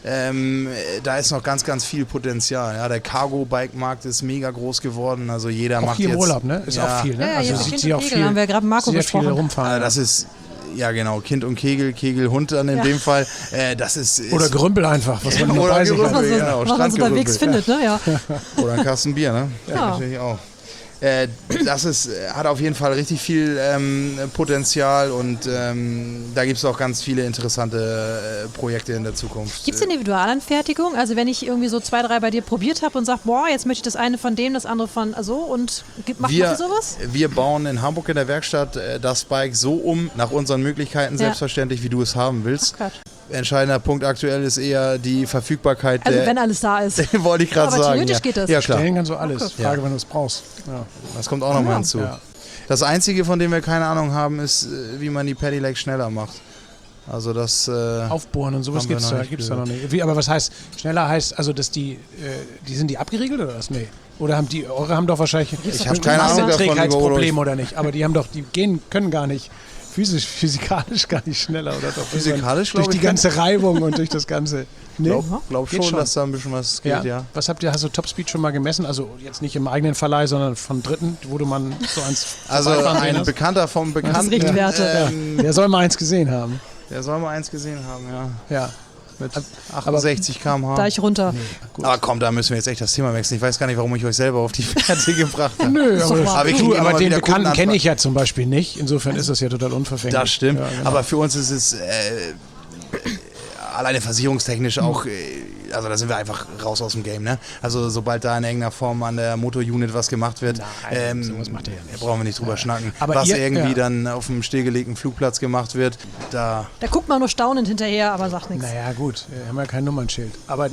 Da ist noch ganz, ganz viel Potenzial. Ja, der Cargo-Bike-Markt ist mega groß geworden. Also jeder Auch macht hier jetzt... im Urlaub, ne? Ist auch viel, ne? Ja, Also jetzt sieht Kind sie und auch Kegel, viel, haben wir gerade Marco sehr besprochen. viel rumfahren. Das ist... Ja, genau, Kind und Kegel, Hund dann in dem Fall. Das ist oder Gerümpel einfach, was man Oder bei sich Gerümpel. hat. Genau, Was man so unterwegs Strandgerümpel. findet, ne? Ja. Oder ein Kasten Bier, ne? Ja. Natürlich auch. Das hat auf jeden Fall richtig viel Potenzial und da gibt es auch ganz viele interessante Projekte in der Zukunft. Gibt es Individualanfertigung? Also wenn ich irgendwie so 2, 3 bei dir probiert habe und sage, boah, jetzt möchte ich das eine von dem, das andere von so und macht ihr sowas? Wir bauen in Hamburg in der Werkstatt das Bike so um, nach unseren Möglichkeiten selbstverständlich, wie du es haben willst. Ach, Quatsch. Entscheidender Punkt aktuell ist eher die Verfügbarkeit Also der... wenn alles da ist. wollte ich gerade Aber sagen. theoretisch geht das. Ja, klar. Stellen kannst du alles. Okay. Frage, wenn du es brauchst. Ja. Das kommt auch nochmal hinzu. Ja. Das Einzige, von dem wir keine Ahnung haben, ist, wie man die Pedelec schneller macht. Also das... Aufbohren und sowas haben wir gibt's noch da, nicht gibt's da noch nicht. Wie, aber was heißt, schneller heißt, also dass die sind die abgeriegelt oder was? Nee. Oder eure haben doch wahrscheinlich Ich habe keine Ahnung davon, Trägheitsproblem oder nicht, aber die haben doch, können gar nicht physikalisch gar nicht schneller oder doch. Physikalisch, durch glaube die ich, ganze Reibung und durch das ganze. Nee? Glaub Geht schon, dass da ein bisschen was geht, ja. Was hast du Topspeed schon mal gemessen? Also jetzt nicht im eigenen Verleih, sondern von Dritten, wo du man so eins Also vorbeifahren sehen ein hast? Bekannter vom Bekannten, Richtwerte. Der soll mal eins gesehen haben. der soll mal eins gesehen haben, ja. Ja. Mit 68 km/h. Da ich runter. Aber komm, da müssen wir jetzt echt das Thema wechseln. Ich weiß gar nicht, warum ich euch selber auf die Fährte gebracht habe. Nö, Aber wir kriegen immer aber mal den wieder Bekannten Kundenanfragen. kenne ich ja zum Beispiel nicht. Insofern ist das ja total unverfänglich. Das stimmt. Ja, genau. Aber für uns ist es alleine versicherungstechnisch auch, also da sind wir einfach raus aus dem Game. Ne? Also sobald da in irgendeiner Form an der Motorunit was gemacht wird, sowas macht ihr ja nicht. da brauchen wir nicht drüber schnacken. Aber was ihr- irgendwie ja. dann auf dem stillgelegten Flugplatz gemacht wird, da... Da guckt man nur staunend hinterher, aber sagt nichts. Naja, gut, haben ja kein Nummernschild. Aber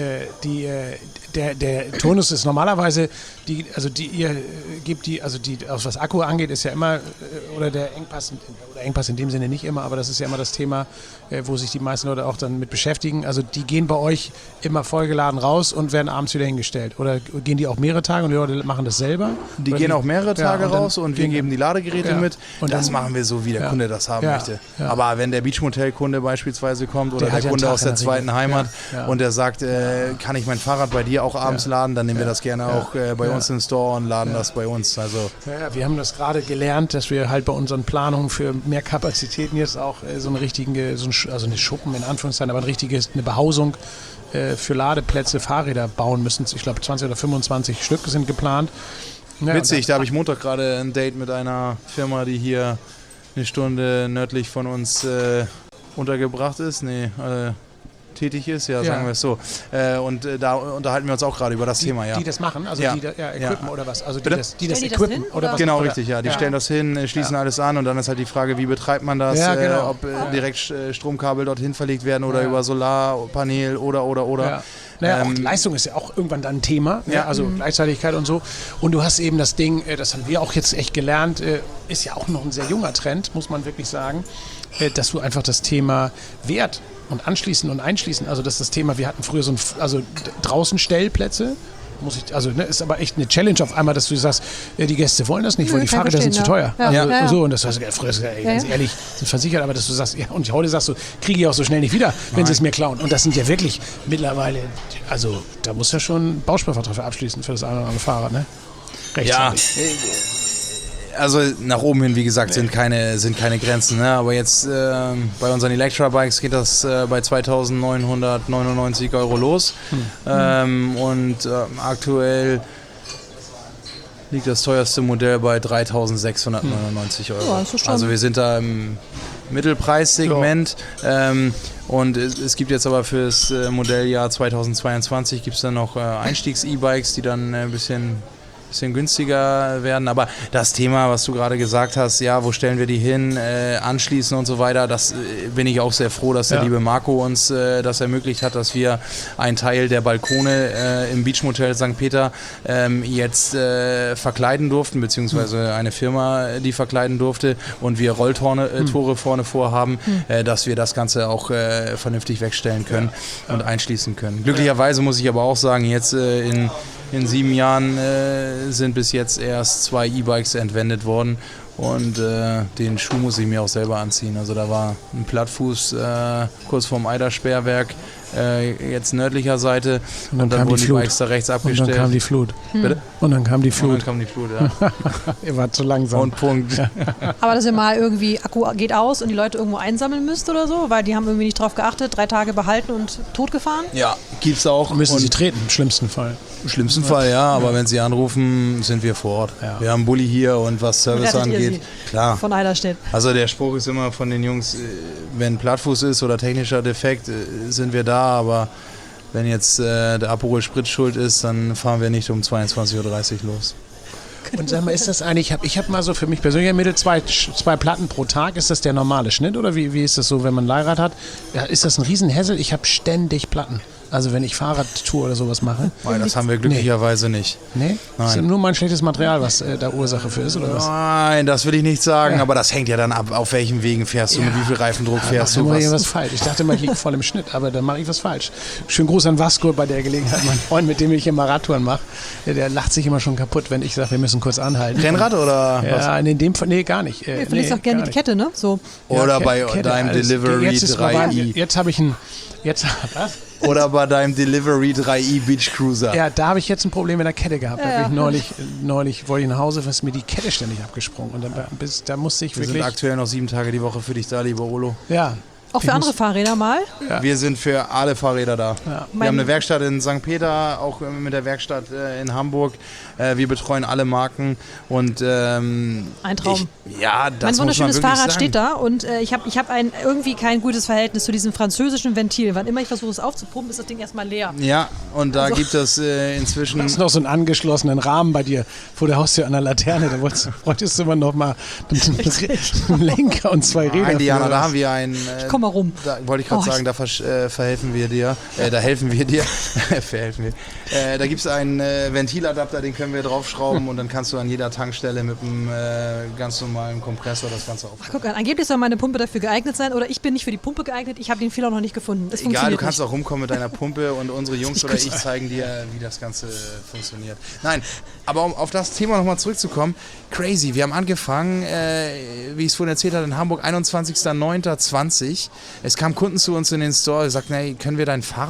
der Turnus ist normalerweise, ihr gebt aus was Akku angeht, ist ja immer, oder der Engpass in dem Sinne nicht immer, aber das ist ja immer das Thema, wo sich die meisten Leute auch dann mit beschäftigen. Also die gehen bei euch immer vollgeladen raus und werden abends wieder hingestellt. Oder gehen die auch mehrere Tage und die Leute machen das selber? Die Oder gehen auch mehrere Tage und dann raus und wir gehen- geben die Ladegeräte Ja. mit. Und Das dann- machen wir so, wie der Ja. Kunde das haben Ja. möchte. Ja. Aber wenn der Beachmotel-Kunde beispielsweise kommt oder Der der hat ja einen Kunde Tag aus in der der zweiten Regel. Heimat Ja. und der sagt, kann ich mein Fahrrad bei dir auch abends laden, dann nehmen wir das gerne auch bei uns im Store und laden das bei uns. Also Ja, wir haben das gerade gelernt, dass wir halt bei unseren Planungen für mehr Kapazitäten jetzt auch so eine richtige, also eine Schuppen in Anführungszeichen, aber eine Behausung für Ladeplätze Fahrräder bauen müssen. Ich glaube 20 oder 25 Stück sind geplant. Ja, Witzig, da habe ich Montag gerade ein Date mit einer Firma, die hier eine Stunde nördlich von uns untergebracht ist. Tätig ist, sagen wir es so. Und da unterhalten wir uns auch gerade über das Thema, ja. Die das machen, also die equippen oder was? Also die das Stellen equippen hin, oder was? Genau, richtig, ja. Die stellen das hin, schließen alles an und dann ist halt die Frage, wie betreibt man das? Ja, genau. Ob direkt Stromkabel dorthin verlegt werden oder über Solarpanel oder. Ja. Naja, auch Leistung ist ja auch irgendwann dann ein Thema, also Gleichzeitigkeit und so. Und du hast eben das Ding, das haben wir auch jetzt echt gelernt, ist ja auch noch ein sehr junger Trend, muss man wirklich sagen, dass du einfach das Thema Wert und anschließen und einschließen, also das ist das Thema, wir hatten früher draußen Stellplätze, ist aber echt eine Challenge auf einmal, dass du sagst, die Gäste wollen das nicht, weil die Fahrräder sind zu teuer. So, und das heißt, früher ist ganz ehrlich, sind versichert, aber dass du sagst, und heute sagst du, kriege ich auch so schnell nicht wieder, wenn sie es mir klauen. Und das sind ja wirklich mittlerweile, also da muss ja schon ein Bausparvertrag abschließen für das eine oder andere Fahrrad, ne? Rechtzeitig. Also nach oben hin, wie gesagt, sind keine Grenzen. Ne? Aber jetzt bei unseren Electra-Bikes geht das bei 2.999 € los. Aktuell liegt das teuerste Modell bei 3.699 €. Ja, das ist schon Also wir sind da im Mittelpreissegment. Und es gibt jetzt aber für das Modelljahr 2022 gibt es dann noch Einstiegs-E-Bikes, die dann ein bisschen günstiger werden, aber das Thema, was du gerade gesagt hast, wo stellen wir die hin, anschließen und so weiter, das bin ich auch sehr froh, dass der liebe Marco uns das ermöglicht hat, dass wir einen Teil der Balkone im Beachmotel St. Peter jetzt verkleiden durften, beziehungsweise eine Firma, die verkleiden durfte und wir Rolltore vorne vorhaben, dass wir das Ganze auch vernünftig wegstellen können und einschließen können. Glücklicherweise muss ich aber auch sagen, jetzt in 7 Jahren sind bis jetzt erst 2 E-Bikes entwendet worden und den Schuh muss ich mir auch selber anziehen. Also da war ein Plattfuß kurz vorm Eidersperrwerk, jetzt nördlicher Seite und dann wurden die Bikes da rechts abgestellt. Und dann kam die Flut. Bitte? Und dann kam die Flut. Ja. Ihr wart zu langsam. Und Punkt. Aber dass ihr mal irgendwie Akku geht aus und die Leute irgendwo einsammeln müsst oder so, weil die haben irgendwie nicht drauf geachtet, 3 Tage behalten und totgefahren? Ja, gibt's auch. Müssen sie treten, im schlimmsten Fall. Im schlimmsten Fall, ja, aber wenn sie anrufen, sind wir vor Ort. Ja. Wir haben Bulli hier und was Service angeht, klar. Von Eiderstedt. Also der Spruch ist immer von den Jungs, wenn Plattfuß ist oder technischer Defekt, sind wir da, aber wenn jetzt der Aperol Sprit schuld ist, dann fahren wir nicht um 22.30 Uhr los. Und sag mal, ist das eigentlich, ich hab mal so für mich persönlich ermittelt, zwei Platten pro Tag, ist das der normale Schnitt oder wie ist das so, wenn man ein Leihrad hat? Ja, ist das ein Riesenhässel? Ich habe ständig Platten. Also wenn ich Fahrradtour oder sowas mache. Nein, das haben wir glücklicherweise nicht. Nee? Nein. Ist nur mein schlechtes Material, was da Ursache für ist, oder was? Nein, das will ich nicht sagen, aber das hängt ja dann ab, auf welchen Wegen fährst du, mit wie viel Reifendruck fährst du. Da mache ich was falsch. Ich dachte mal, ich liege voll im Schnitt, aber da mache ich was falsch. Schönen Gruß an Vasco bei der Gelegenheit. Mein Freund, mit dem ich immer Radtouren mache, der lacht sich immer schon kaputt, wenn ich sage, wir müssen kurz anhalten. Rennrad oder was? Ja, in dem Fall, nee, gar nicht. Du verlegst auch gerne die Kette, ne? So. Oder bei Kette, deinem alles. Delivery 3i. Jetzt habe ich was? Oder bei deinem Delivery 3i Beach Cruiser. Ja, da habe ich jetzt ein Problem mit der Kette gehabt. Da ich neulich wollte ich nach Hause, ist mir die Kette ständig abgesprungen. Und da musste ich Wir wirklich... sind aktuell noch 7 Tage die Woche für dich da, lieber Olo. Ja. Auch für andere Fahrräder mal? Ja. Wir sind für alle Fahrräder da. Ja. Wir haben eine Werkstatt in St. Peter, auch mit der Werkstatt in Hamburg. Wir betreuen alle Marken und ein Traum. Das mein wunderschönes Fahrrad sagen. steht da und ich hab irgendwie kein gutes Verhältnis zu diesem französischen Ventil. Wann immer ich versuche es aufzupumpen, ist das Ding erstmal leer. Ja, und da gibt es inzwischen... Du hast noch so einen angeschlossenen Rahmen bei dir vor der Haustür an der Laterne. Da wolltest du immer noch mal einen Lenker und 2 Räder. Nein, Diana, da haben wir einen... Komm mal rum. Da wollte ich gerade sagen, da verhelfen wir dir. Da helfen wir dir. Verhelfen wir. Da gibt es einen Ventiladapter, den können wir draufschrauben und dann kannst du an jeder Tankstelle mit einem ganz normalen Kompressor das Ganze aufbauen. Guck an, angeblich soll meine Pumpe dafür geeignet sein oder ich bin nicht für die Pumpe geeignet. Ich habe den Fehler noch nicht gefunden. Es Egal, du kannst nicht. auch rumkommen mit deiner Pumpe und unsere Jungs oder ich zeigen dir, wie das Ganze funktioniert. Nein, aber um auf das Thema nochmal zurückzukommen, crazy. Wir haben angefangen, wie ich es vorhin erzählt habe, in Hamburg, 21.09.20. Es kamen Kunden zu uns in den Store, die sagten, hey, können wir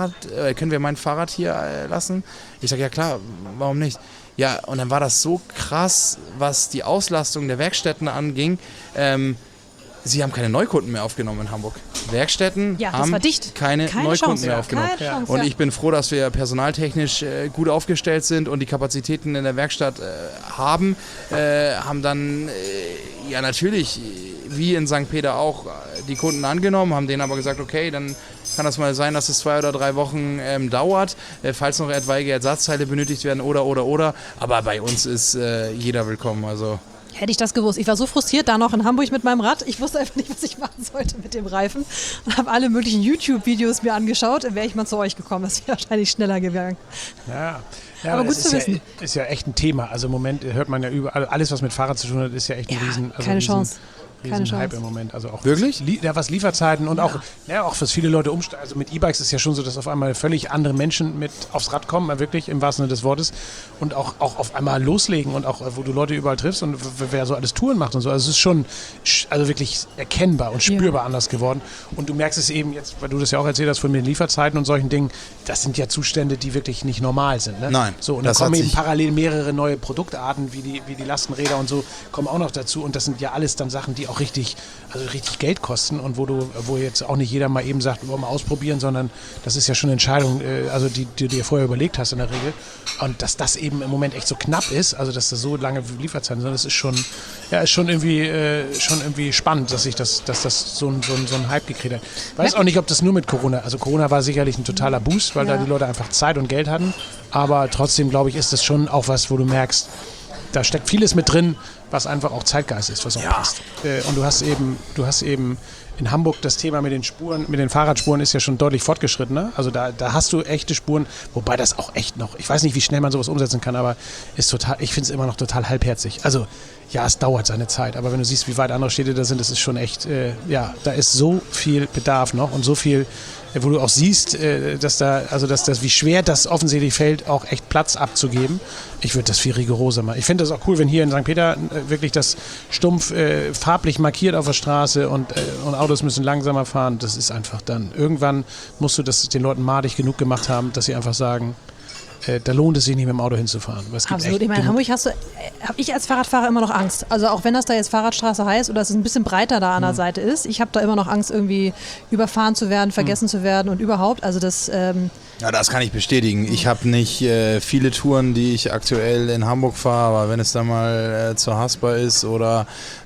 mein Fahrrad hier lassen? Ich sage, ja klar, warum nicht? Ja, und dann war das so krass, was die Auslastung der Werkstätten anging. Sie haben keine Neukunden mehr aufgenommen in Hamburg. Werkstätten Ja, das haben war dicht. keine Neukunden Chance, mehr ja. aufgenommen. Keine Chance, Und ja. ich bin froh, dass wir personaltechnisch gut aufgestellt sind und die Kapazitäten in der Werkstatt haben. Haben dann ja natürlich, wie in St. Peter auch, die Kunden angenommen, haben denen aber gesagt, okay, dann kann das mal sein, dass es 2 oder 3 Wochen dauert, falls noch etwaige Ersatzteile benötigt werden oder. Aber bei uns ist jeder willkommen. Also Hätte ich das gewusst. Ich war so frustriert da noch in Hamburg mit meinem Rad. Ich wusste einfach nicht, was ich machen sollte mit dem Reifen und habe alle möglichen YouTube-Videos mir angeschaut. Dann wäre ich mal zu euch gekommen. Das wäre wahrscheinlich schneller gegangen. Ja, aber gut das zu wissen. Ist ja echt ein Thema. Also im Moment hört man ja überall, alles was mit Fahrrad zu tun hat, ist ja echt ein keine Chance. Keine Hype Chance. im Moment. Also auch wirklich? Was Lieferzeiten und auch was viele Leute umsteigen. Also mit E-Bikes ist ja schon so, dass auf einmal völlig andere Menschen mit aufs Rad kommen, wirklich im wahrsten Sinne des Wortes. Und auch auf einmal loslegen und auch, wo du Leute überall triffst und wer so alles Touren macht und so. Also es ist schon wirklich erkennbar und spürbar anders geworden. Und du merkst es eben jetzt, weil du das ja auch erzählt hast von den Lieferzeiten und solchen Dingen, das sind ja Zustände, die wirklich nicht normal sind. Ne? Nein. So, und dann kommen eben parallel mehrere neue Produktarten, wie die Lastenräder und so, kommen auch noch dazu. Und das sind ja alles dann Sachen, die auch richtig Geld kosten und wo jetzt auch nicht jeder mal eben sagt, wollen wir mal ausprobieren, sondern das ist ja schon eine Entscheidung, die du dir vorher überlegt hast in der Regel. Und dass das eben im Moment echt so knapp ist, also dass das so lange Lieferzeiten sind, das ist schon irgendwie spannend, dass das so ein Hype gekriegt hat. Ich weiß auch nicht, ob das nur mit Corona, also Corona war sicherlich ein totaler Boost, weil da die Leute einfach Zeit und Geld hatten, aber trotzdem, glaube ich, ist das schon auch was, wo du merkst, da steckt vieles mit drin, was einfach auch Zeitgeist ist, was auch passt. Und du hast eben in Hamburg das Thema mit den Spuren, mit den Fahrradspuren ist ja schon deutlich fortgeschrittener. Also da hast du echte Spuren, wobei das auch echt noch, ich weiß nicht, wie schnell man sowas umsetzen kann, aber ich finde es immer noch total halbherzig. Also ja, es dauert seine Zeit, aber wenn du siehst, wie weit andere Städte da sind, das ist schon echt, da ist so viel Bedarf noch und so viel, wo du auch siehst, dass wie schwer das offensichtlich fällt, auch echt Platz abzugeben. Ich würde das viel rigoroser machen. Ich finde das auch cool, wenn hier in St. Peter wirklich das stumpf farblich markiert auf der Straße und Autos müssen langsamer fahren. Das ist einfach dann, irgendwann musst du das den Leuten madig genug gemacht haben, dass sie einfach sagen, da lohnt es sich nicht mit dem Auto hinzufahren. Absolut. Ich meine, in Hamburg habe ich als Fahrradfahrer immer noch Angst. Also auch wenn das da jetzt Fahrradstraße heißt oder es ein bisschen breiter da an der Seite ist, ich habe da immer noch Angst, irgendwie überfahren zu werden, vergessen zu werden und überhaupt. Also das... Ja, das kann ich bestätigen. Ich habe nicht viele Touren, die ich aktuell in Hamburg fahre, aber wenn es dann mal zur Haspa ist oder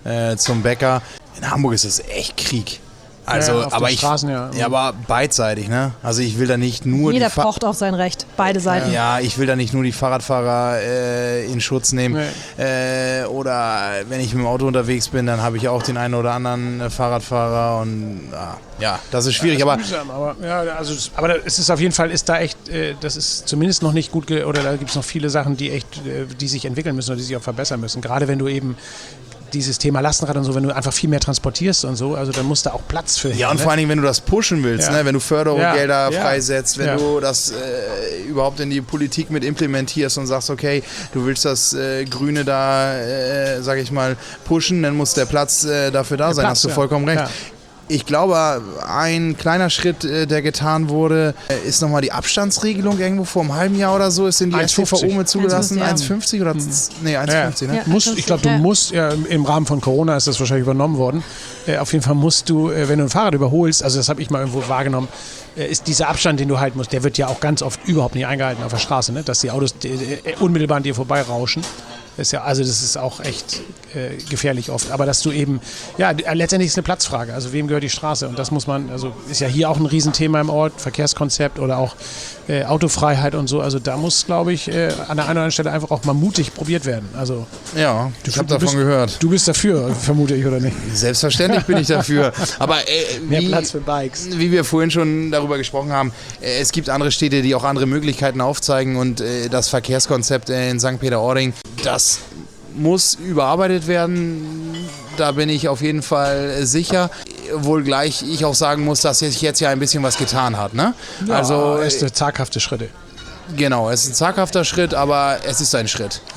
zum Bäcker, in Hamburg ist es echt Krieg. Also, aber aber beidseitig, ne? Also ich will da nicht nur jeder pocht auf sein Recht, beide Seiten. Ja, ich will da nicht nur die Fahrradfahrer in Schutz nehmen. Nee. Oder wenn ich mit dem Auto unterwegs bin, dann habe ich auch den einen oder anderen Fahrradfahrer und ja, das ist schwierig. Ja, das ist mühsam, aber es ist auf jeden Fall, ist da echt, das ist zumindest noch nicht gut, oder da gibt es noch viele Sachen, die sich entwickeln müssen oder die sich auch verbessern müssen. Gerade wenn du eben dieses Thema Lastenrad und so, wenn du einfach viel mehr transportierst und so, also dann musst du auch Platz für. Ja, und vor allen Dingen, wenn du das pushen willst, ne? Wenn du Fördergelder freisetzt, wenn du das überhaupt in die Politik mit implementierst und sagst, okay, du willst das Grüne da, sag ich mal, pushen, dann muss der Platz dafür da sein, hast du vollkommen recht. Ja. Ich glaube, ein kleiner Schritt, der getan wurde, ist nochmal die Abstandsregelung irgendwo vor einem halben Jahr oder so, ist in die STVO mit zugelassen. 1,50 oder? Nee, 1,50, ne? Ich glaube, du musst, im Rahmen von Corona ist das wahrscheinlich übernommen worden, auf jeden Fall musst du, wenn du ein Fahrrad überholst, also das habe ich mal irgendwo wahrgenommen, ist dieser Abstand, den du halten musst, der wird ja auch ganz oft überhaupt nicht eingehalten auf der Straße, ne? Dass die Autos unmittelbar an dir vorbeirauschen. Das ist auch echt gefährlich oft. Aber dass du eben, letztendlich ist es eine Platzfrage. Also wem gehört die Straße? Und das muss man, also ist ja hier auch ein Riesenthema im Ort, Verkehrskonzept oder auch Autofreiheit und so. Also da muss, glaube ich, an der einen oder anderen Stelle einfach auch mal mutig probiert werden. Also ja, ich habe davon gehört. Du bist dafür, vermute ich, oder nicht? Selbstverständlich bin ich dafür. Aber mehr Platz für Bikes. Wie wir vorhin schon darüber gesprochen haben, es gibt andere Städte, die auch andere Möglichkeiten aufzeigen und das Verkehrskonzept in St. Peter-Ording, das muss überarbeitet werden, da bin ich auf jeden Fall sicher. Wohl gleich ich auch sagen muss, dass sich jetzt ja ein bisschen was getan hat. Ne? Ja, also es sind zaghafte Schritte. Genau, es ist ein zaghafter Schritt, aber es ist ein Schritt. Ja.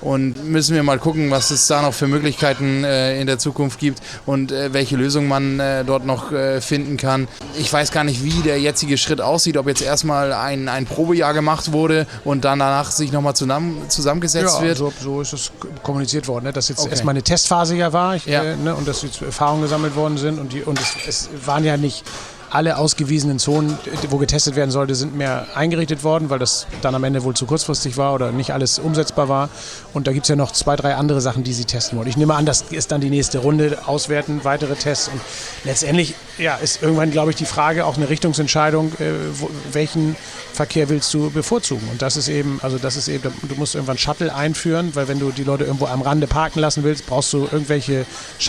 und müssen wir mal gucken, was es da noch für Möglichkeiten in der Zukunft gibt und welche Lösung man dort noch finden kann. Ich weiß gar nicht, wie der jetzige Schritt aussieht, ob jetzt erstmal ein Probejahr gemacht wurde und dann danach sich nochmal zusammengesetzt wird. So ist es kommuniziert worden, ne? Dass jetzt erstmal eine Testphase ja war und dass jetzt Erfahrungen gesammelt worden sind und es waren ja nicht alle ausgewiesenen Zonen, wo getestet werden sollte, sind mehr eingerichtet worden, weil das dann am Ende wohl zu kurzfristig war oder nicht alles umsetzbar war. Und da gibt es ja noch 2, 3 andere Sachen, die sie testen wollen. Ich nehme an, das ist dann die nächste Runde, auswerten, weitere Tests. Und letztendlich ist irgendwann, glaube ich, die Frage auch eine Richtungsentscheidung, welchen Verkehr willst du bevorzugen. Und das ist eben, du musst irgendwann Shuttle einführen, weil wenn du die Leute irgendwo am Rande parken lassen willst, brauchst du irgendwelche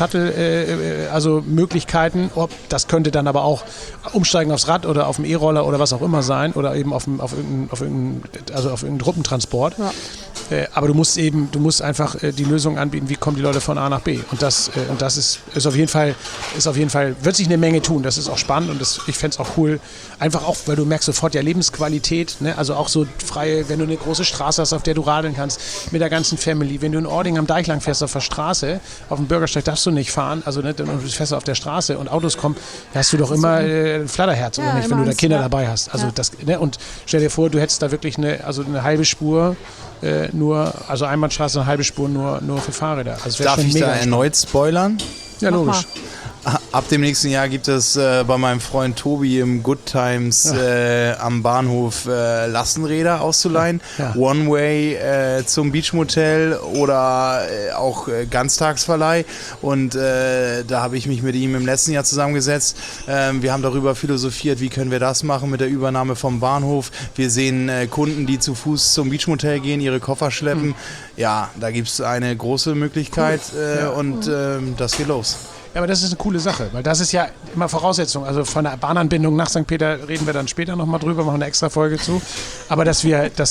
Shuttle-Möglichkeiten. Das könnte dann aber auch umsteigen aufs Rad oder auf dem E-Roller oder was auch immer sein oder eben auf irgendeinen Truppentransport. Ja. Aber du musst einfach die Lösung anbieten, wie kommen die Leute von A nach B. Und das ist auf jeden Fall, wird sich eine Menge tun. Das ist auch spannend und ich fände es auch cool, einfach auch, weil du merkst sofort ja Lebensqualität, ne? Also auch so freie, wenn du eine große Straße hast, auf der du radeln kannst, mit der ganzen Family. Wenn du in Ording am Deich lang fährst auf der Straße, auf dem Bürgersteig darfst du nicht fahren, also ne, du fährst auf der Straße und Autos kommen, da hast du doch immer ein Flatterherz, oder nicht, wenn du da Kinder dabei hast. Also und stell dir vor, du hättest da wirklich eine halbe Spur Einbahnstraße, eine halbe Spur nur für Fahrräder. Also darf ich da erneut spoilern? Ja, logisch. Ab dem nächsten Jahr gibt es bei meinem Freund Tobi im Good Times am Bahnhof Lastenräder auszuleihen. Ja. One-Way zum Beachmotel oder auch Ganztagsverleih. Und da habe ich mich mit ihm im letzten Jahr zusammengesetzt. Wir haben darüber philosophiert, wie können wir das machen mit der Übernahme vom Bahnhof. Wir sehen Kunden, die zu Fuß zum Beachmotel gehen, ihre Koffer schleppen. Ja, da gibt es eine große Möglichkeit und das geht los. Ja, aber das ist eine coole Sache, weil das ist ja immer Voraussetzung. Also von der Bahnanbindung nach St. Peter reden wir dann später nochmal drüber, machen eine extra Folge zu. Aber dass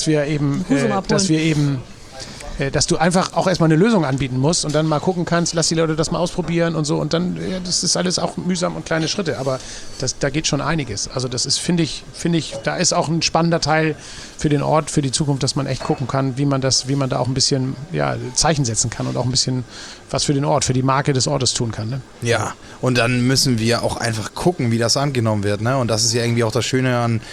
du einfach auch erstmal eine Lösung anbieten musst und dann mal gucken kannst, lass die Leute das mal ausprobieren und so. Und dann, das ist alles auch mühsam und kleine Schritte, aber da geht schon einiges. Also das ist, finde ich, da ist auch ein spannender Teil für den Ort, für die Zukunft, dass man echt gucken kann, wie man da auch ein bisschen Zeichen setzen kann und auch ein bisschen was für den Ort, für die Marke des Ortes tun kann. Ne? Ja, und dann müssen wir auch einfach gucken, wie das angenommen wird. Ne? Und das ist ja irgendwie auch das Schöne an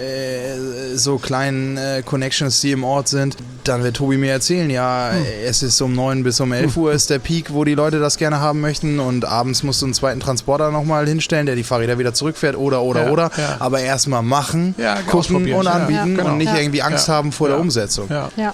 so kleinen Connections, die im Ort sind. Dann wird Tobi mir erzählen, es ist um 9 bis um 11 Uhr ist der Peak, wo die Leute das gerne haben möchten und abends musst du einen zweiten Transporter nochmal hinstellen, der die Fahrräder wieder zurückfährt oder. Aber erstmal machen, gucken und anbieten und nicht irgendwie Angst haben vor der Umsetzung.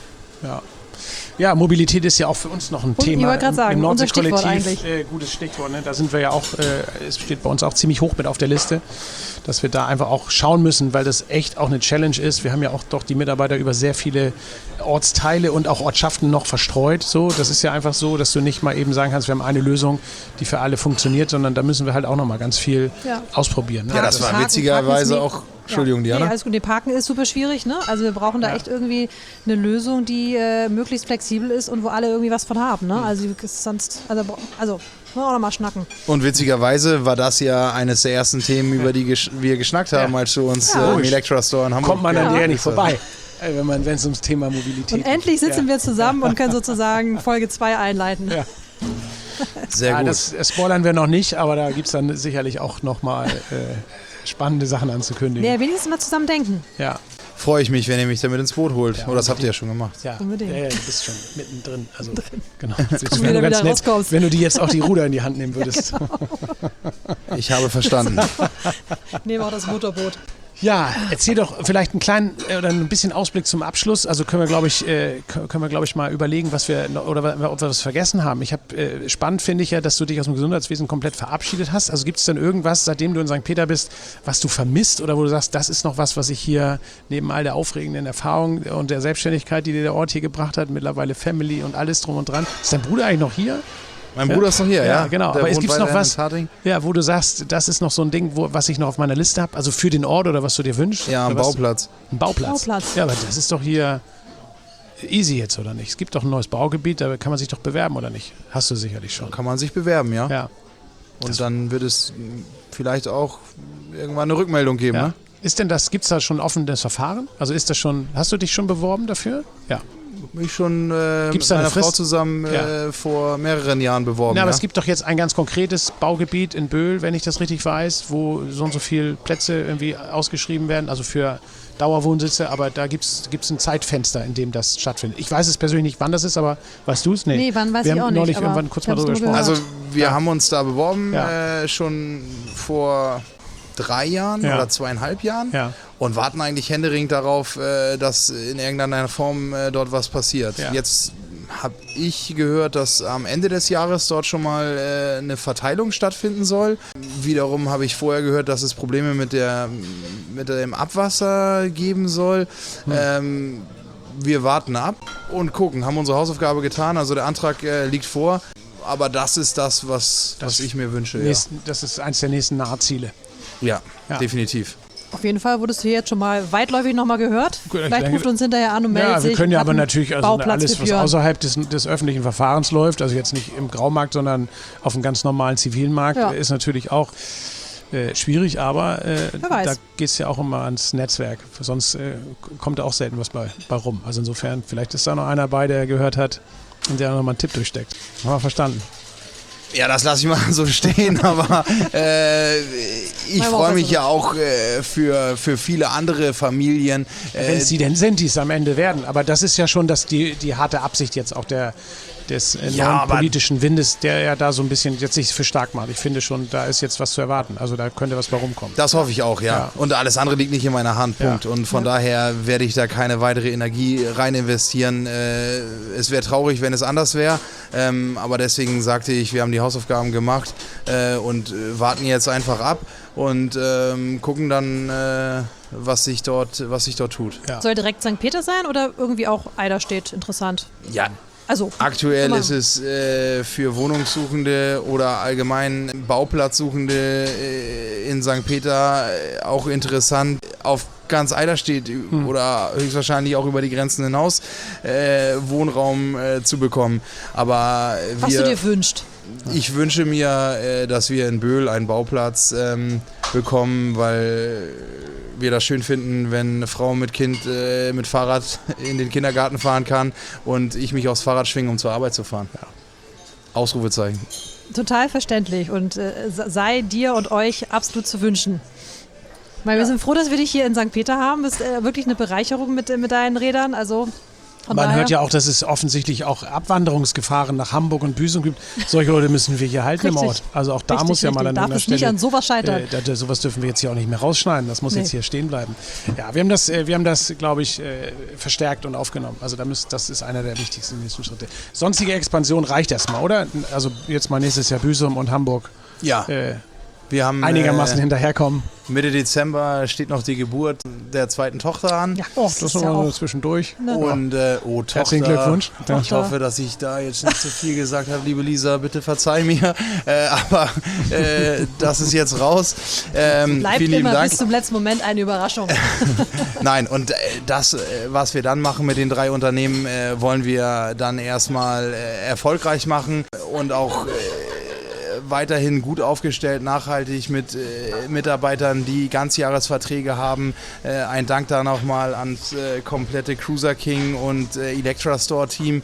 Ja, Mobilität ist ja auch für uns noch ein Thema. Ich wollte gerade sagen, im unser Stichwort eigentlich. Gutes Stichwort. Ne? Da sind wir ja auch, es steht bei uns auch ziemlich hoch mit auf der Liste, dass wir da einfach auch schauen müssen, weil das echt auch eine Challenge ist. Wir haben ja auch doch die Mitarbeiter über sehr viele Ortsteile und auch Ortschaften noch verstreut. So, das ist ja einfach so, dass du nicht mal eben sagen kannst, wir haben eine Lösung, die für alle funktioniert, sondern da müssen wir halt auch noch mal ganz viel ausprobieren. Ne? Ja, das war witzigerweise auch... Entschuldigung, Diana. Nee, alles gut. Nee, Parken ist super schwierig, ne? Also wir brauchen da echt irgendwie eine Lösung, die möglichst flexibel ist und wo alle irgendwie was von haben, ne? Also sonst, also wollen wir auch noch mal schnacken. Und witzigerweise war das ja eines der ersten Themen, über die wir geschnackt haben, als du uns im Elektra-Store in Hamburg... Kommt man an der nicht vorbei, wenn es ums Thema Mobilität geht. Und endlich sitzen wir zusammen und können sozusagen Folge 2 einleiten. Ja. Sehr gut. Das spoilern wir noch nicht, aber da gibt es dann sicherlich auch noch mal... spannende Sachen anzukündigen. Ja, wenigstens mal zusammen denken. Ja. Freue ich mich, wenn ihr mich damit ins Boot holt. Oder das habt ihr ja schon gemacht. Ja, unbedingt. Ja, du bist schon mittendrin. Also, genau. Das wäre ganz nett, wenn du jetzt auch die Ruder in die Hand nehmen würdest. Ja, genau. Ich habe verstanden. Nehmen auch das Motorboot. Ja, erzähl doch vielleicht einen kleinen oder ein bisschen Ausblick zum Abschluss. Also können wir, glaube ich, mal überlegen, ob wir was vergessen haben. Spannend finde ich ja, dass du dich aus dem Gesundheitswesen komplett verabschiedet hast. Also gibt es denn irgendwas, seitdem du in St. Peter bist, was du vermisst oder wo du sagst, das ist noch was ich hier neben all der aufregenden Erfahrung und der Selbstständigkeit, die dir der Ort hier gebracht hat, mittlerweile Family und alles drum und dran. Ist dein Bruder eigentlich noch hier? Mein Bruder ist noch hier, ja. Genau, aber es gibt noch was, wo du sagst, das ist noch so ein Ding, was ich noch auf meiner Liste habe, also für den Ort oder was du dir wünschst? Ja, ein Bauplatz. Ein Bauplatz? Ja, aber das ist doch hier easy jetzt, oder nicht? Es gibt doch ein neues Baugebiet, da kann man sich doch bewerben, oder nicht? Hast du sicherlich schon. Kann man sich bewerben, ja. Ja. Und dann wird es vielleicht auch irgendwann eine Rückmeldung geben, ne? Gibt es da schon ein offenes Verfahren? Also hast du dich schon beworben dafür? Ja. mich schon Gibt's mit da eine meiner Frau Frist? zusammen vor mehreren Jahren beworben. Ja, aber ja. es gibt doch jetzt ein ganz konkretes Baugebiet in Böhl, wenn ich das richtig weiß, wo so und so viele Plätze irgendwie ausgeschrieben werden, also für Dauerwohnsitze, aber da gibt's ein Zeitfenster, in dem das stattfindet. Ich weiß es persönlich nicht, wann das ist, aber weißt du es? Nee, wann weiß wir ich haben auch nicht, neulich aber irgendwann kurz ich mal hab's drüber nur gesprochen. gehört. Also wir haben uns da beworben, Ja. schon vor 3 Jahren Ja. oder 2,5 Jahren Ja. und warten eigentlich händeringend darauf, dass in irgendeiner Form dort was passiert. Ja. Jetzt habe ich gehört, dass am Ende des Jahres dort schon mal eine Verteilung stattfinden soll. Wiederum habe ich vorher gehört, dass es Probleme mit dem Abwasser geben soll. Wir warten ab und gucken, haben unsere Hausaufgabe getan. Also der Antrag liegt vor, aber das ist das, was ich mir wünsche. Das ist eins der nächsten Nahziele. Ja, Ja. definitiv. Auf jeden Fall wurdest du hier jetzt schon mal weitläufig nochmal gehört. Gut, ich Vielleicht denke- ruft uns hinterher an und meldet Ja, sich. wir können ja und hat aber einen natürlich Bauplatz alles, für was Björn. außerhalb des öffentlichen Verfahrens läuft, also jetzt nicht im Graumarkt, sondern auf dem ganz normalen zivilen Markt, Ja. ist natürlich auch schwierig, aber weiß. da geht es ja auch immer ans Netzwerk. Sonst kommt da auch selten was bei rum. Also insofern, vielleicht ist da noch einer bei, der gehört hat und der noch mal einen Tipp durchsteckt. Haben wir verstanden. Ja, das lasse ich mal so stehen, aber ich Machen wir freue auch mich was ja auch für viele andere Familien. Wenn es die denn sind, die es am Ende werden. Aber das ist ja schon die harte Absicht jetzt auch des Ja, neuen aber- politischen Windes, der ja da so ein bisschen jetzt sich für stark macht. Ich finde schon, da ist jetzt was zu erwarten. Also da könnte was bei rumkommen. Das hoffe ich auch, ja. Ja. Und alles andere liegt nicht in meiner Hand, Punkt. Ja. Und von daher werde ich da keine weitere Energie rein investieren. Es wäre traurig, wenn es anders wäre. Aber deswegen sagte ich, wir haben die Hausaufgaben gemacht und warten jetzt einfach ab und gucken dann, was sich dort tut. Ja. Soll direkt St. Peter sein oder irgendwie auch Eiderstedt interessant? Ja, Also, aktuell Immer. ist es für Wohnungssuchende oder allgemein Bauplatzsuchende in St. Peter auch interessant, auf ganz Eiderstedt oder höchstwahrscheinlich auch über die Grenzen hinaus Wohnraum zu bekommen. Aber was du dir wünschst. ich wünsche mir, dass wir in Böhl einen Bauplatz bekommen, weil wir das schön finden, wenn eine Frau mit Kind mit Fahrrad in den Kindergarten fahren kann und ich mich aufs Fahrrad schwinge, um zur Arbeit zu fahren. Ja. Ausrufezeichen. Total verständlich und sei dir und euch absolut zu wünschen. Weil wir sind froh, dass wir dich hier in St. Peter haben. Du bist wirklich eine Bereicherung mit deinen Rädern. Also von Man daher, hört ja auch, dass es offensichtlich auch Abwanderungsgefahren nach Hamburg und Büsum gibt. Solche Leute müssen wir hier halten im Richtig. Ort. Also auch da Richtig, muss ja mal richtig. an Darf einer es nicht Stelle... an sowas scheitern. Sowas dürfen wir jetzt hier auch nicht mehr rausschneiden. Das muss Nee. jetzt hier stehen bleiben. Ja, wir haben das, glaube ich, verstärkt und aufgenommen. Also das ist einer der wichtigsten nächsten Schritte. Sonstige Expansion reicht erstmal, oder? Also jetzt mal nächstes Jahr Büsum und Hamburg Ja, wir haben einigermaßen hinterherkommen. Mitte Dezember steht noch die Geburt der zweiten Tochter an. ja, Das ist ja noch auch. zwischendurch. Und Tochter, Herzlichen Glückwunsch. Ja. Ich hoffe, dass ich da jetzt nicht zu viel gesagt habe, liebe Lisa, bitte verzeih mir. Aber das ist jetzt raus. Bleibt vielen lieben immer Dank. bis zum letzten Moment eine Überraschung. Nein, und das, was wir dann machen mit den 3 Unternehmen, wollen wir dann erstmal erfolgreich machen und auch weiterhin gut aufgestellt, nachhaltig mit Mitarbeitern, die Ganzjahresverträge haben. Ein Dank da nochmal ans komplette Cruiser King und Electra Store Team.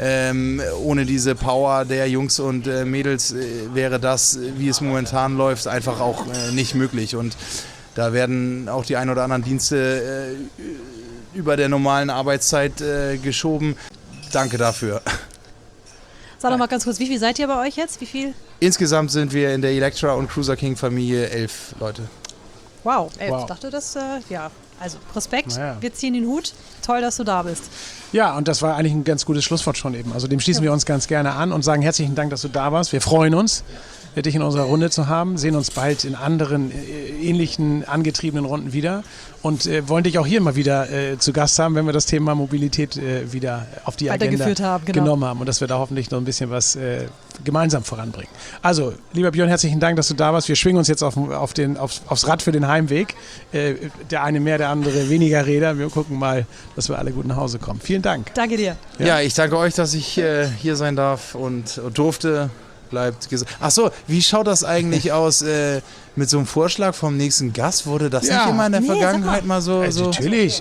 Ohne diese Power der Jungs und Mädels wäre das, wie es momentan läuft, einfach auch nicht möglich. Und da werden auch die ein oder anderen Dienste über der normalen Arbeitszeit geschoben. Danke dafür. Sag doch mal ganz kurz, wie viel seid ihr bei euch jetzt? Wie viel? Insgesamt sind wir in der Electra und Cruiser King Familie 11 Leute. Wow, 11. Wow. Ich dachte, ja. Also Respekt, Naja. wir ziehen den Hut. Toll, dass du da bist. Ja, und das war eigentlich ein ganz gutes Schlusswort schon eben. Also dem schließen wir uns ganz gerne an und sagen herzlichen Dank, dass du da warst. Wir freuen uns, dich in unserer Runde zu haben, sehen uns bald in anderen ähnlichen angetriebenen Runden wieder und wollen dich auch hier mal wieder zu Gast haben, wenn wir das Thema Mobilität wieder auf die Agenda Weitergeführt haben, genau. genommen haben und dass wir da hoffentlich noch ein bisschen was gemeinsam voranbringen. Also, lieber Björn, herzlichen Dank, dass du da warst. Wir schwingen uns jetzt aufs Rad für den Heimweg. Der eine mehr, der andere weniger Räder. Wir gucken mal, dass wir alle gut nach Hause kommen. Vielen Dank. Danke dir. Ja, ich danke euch, dass ich hier sein darf und durfte. Bleibt gesund. Ach so, wie schaut das eigentlich aus mit so einem Vorschlag vom nächsten Gast, wurde das Ja. nicht immer in der Nee, sag Vergangenheit mal. mal so... Natürlich,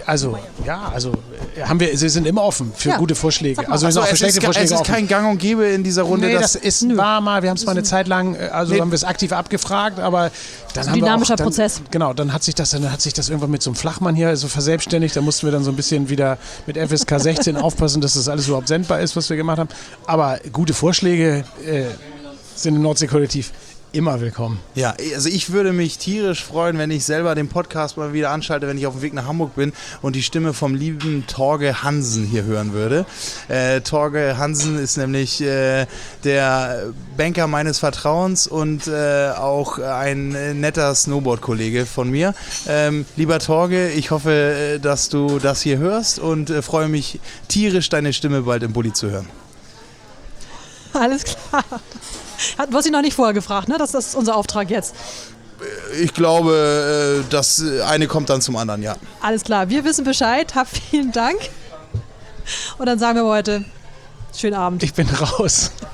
sie sind immer offen für Ja. gute Vorschläge. Sag mal. Also wir sind auch für es schlechte ist Vorschläge offen. kein Gang und Gäbe in dieser Runde. Nee, das war mal, wir haben es mal eine Zeit lang, haben wir es aktiv abgefragt, aber dann haben dynamischer wir auch, Prozess. Genau, dann hat sich das irgendwann mit so einem Flachmann hier so verselbstständigt, da mussten wir dann so ein bisschen wieder mit FSK 16 aufpassen, dass das alles überhaupt sendbar ist, was wir gemacht haben. Aber gute Vorschläge sind im Nordsee-Kollektiv immer willkommen. Ja, also ich würde mich tierisch freuen, wenn ich selber den Podcast mal wieder anschalte, wenn ich auf dem Weg nach Hamburg bin und die Stimme vom lieben Torge Hansen hier hören würde. Torge Hansen ist nämlich der Banker meines Vertrauens und auch ein netter Snowboard-Kollege von mir. Lieber Torge, ich hoffe, dass du das hier hörst und freue mich tierisch, deine Stimme bald im Bulli zu hören. Alles klar. Du hast ihn noch nicht vorher gefragt, ne? Das ist unser Auftrag jetzt. Ich glaube, das eine kommt dann zum anderen, ja. Alles klar, wir wissen Bescheid. Hab vielen Dank. Und dann sagen wir heute, schönen Abend. Ich bin raus.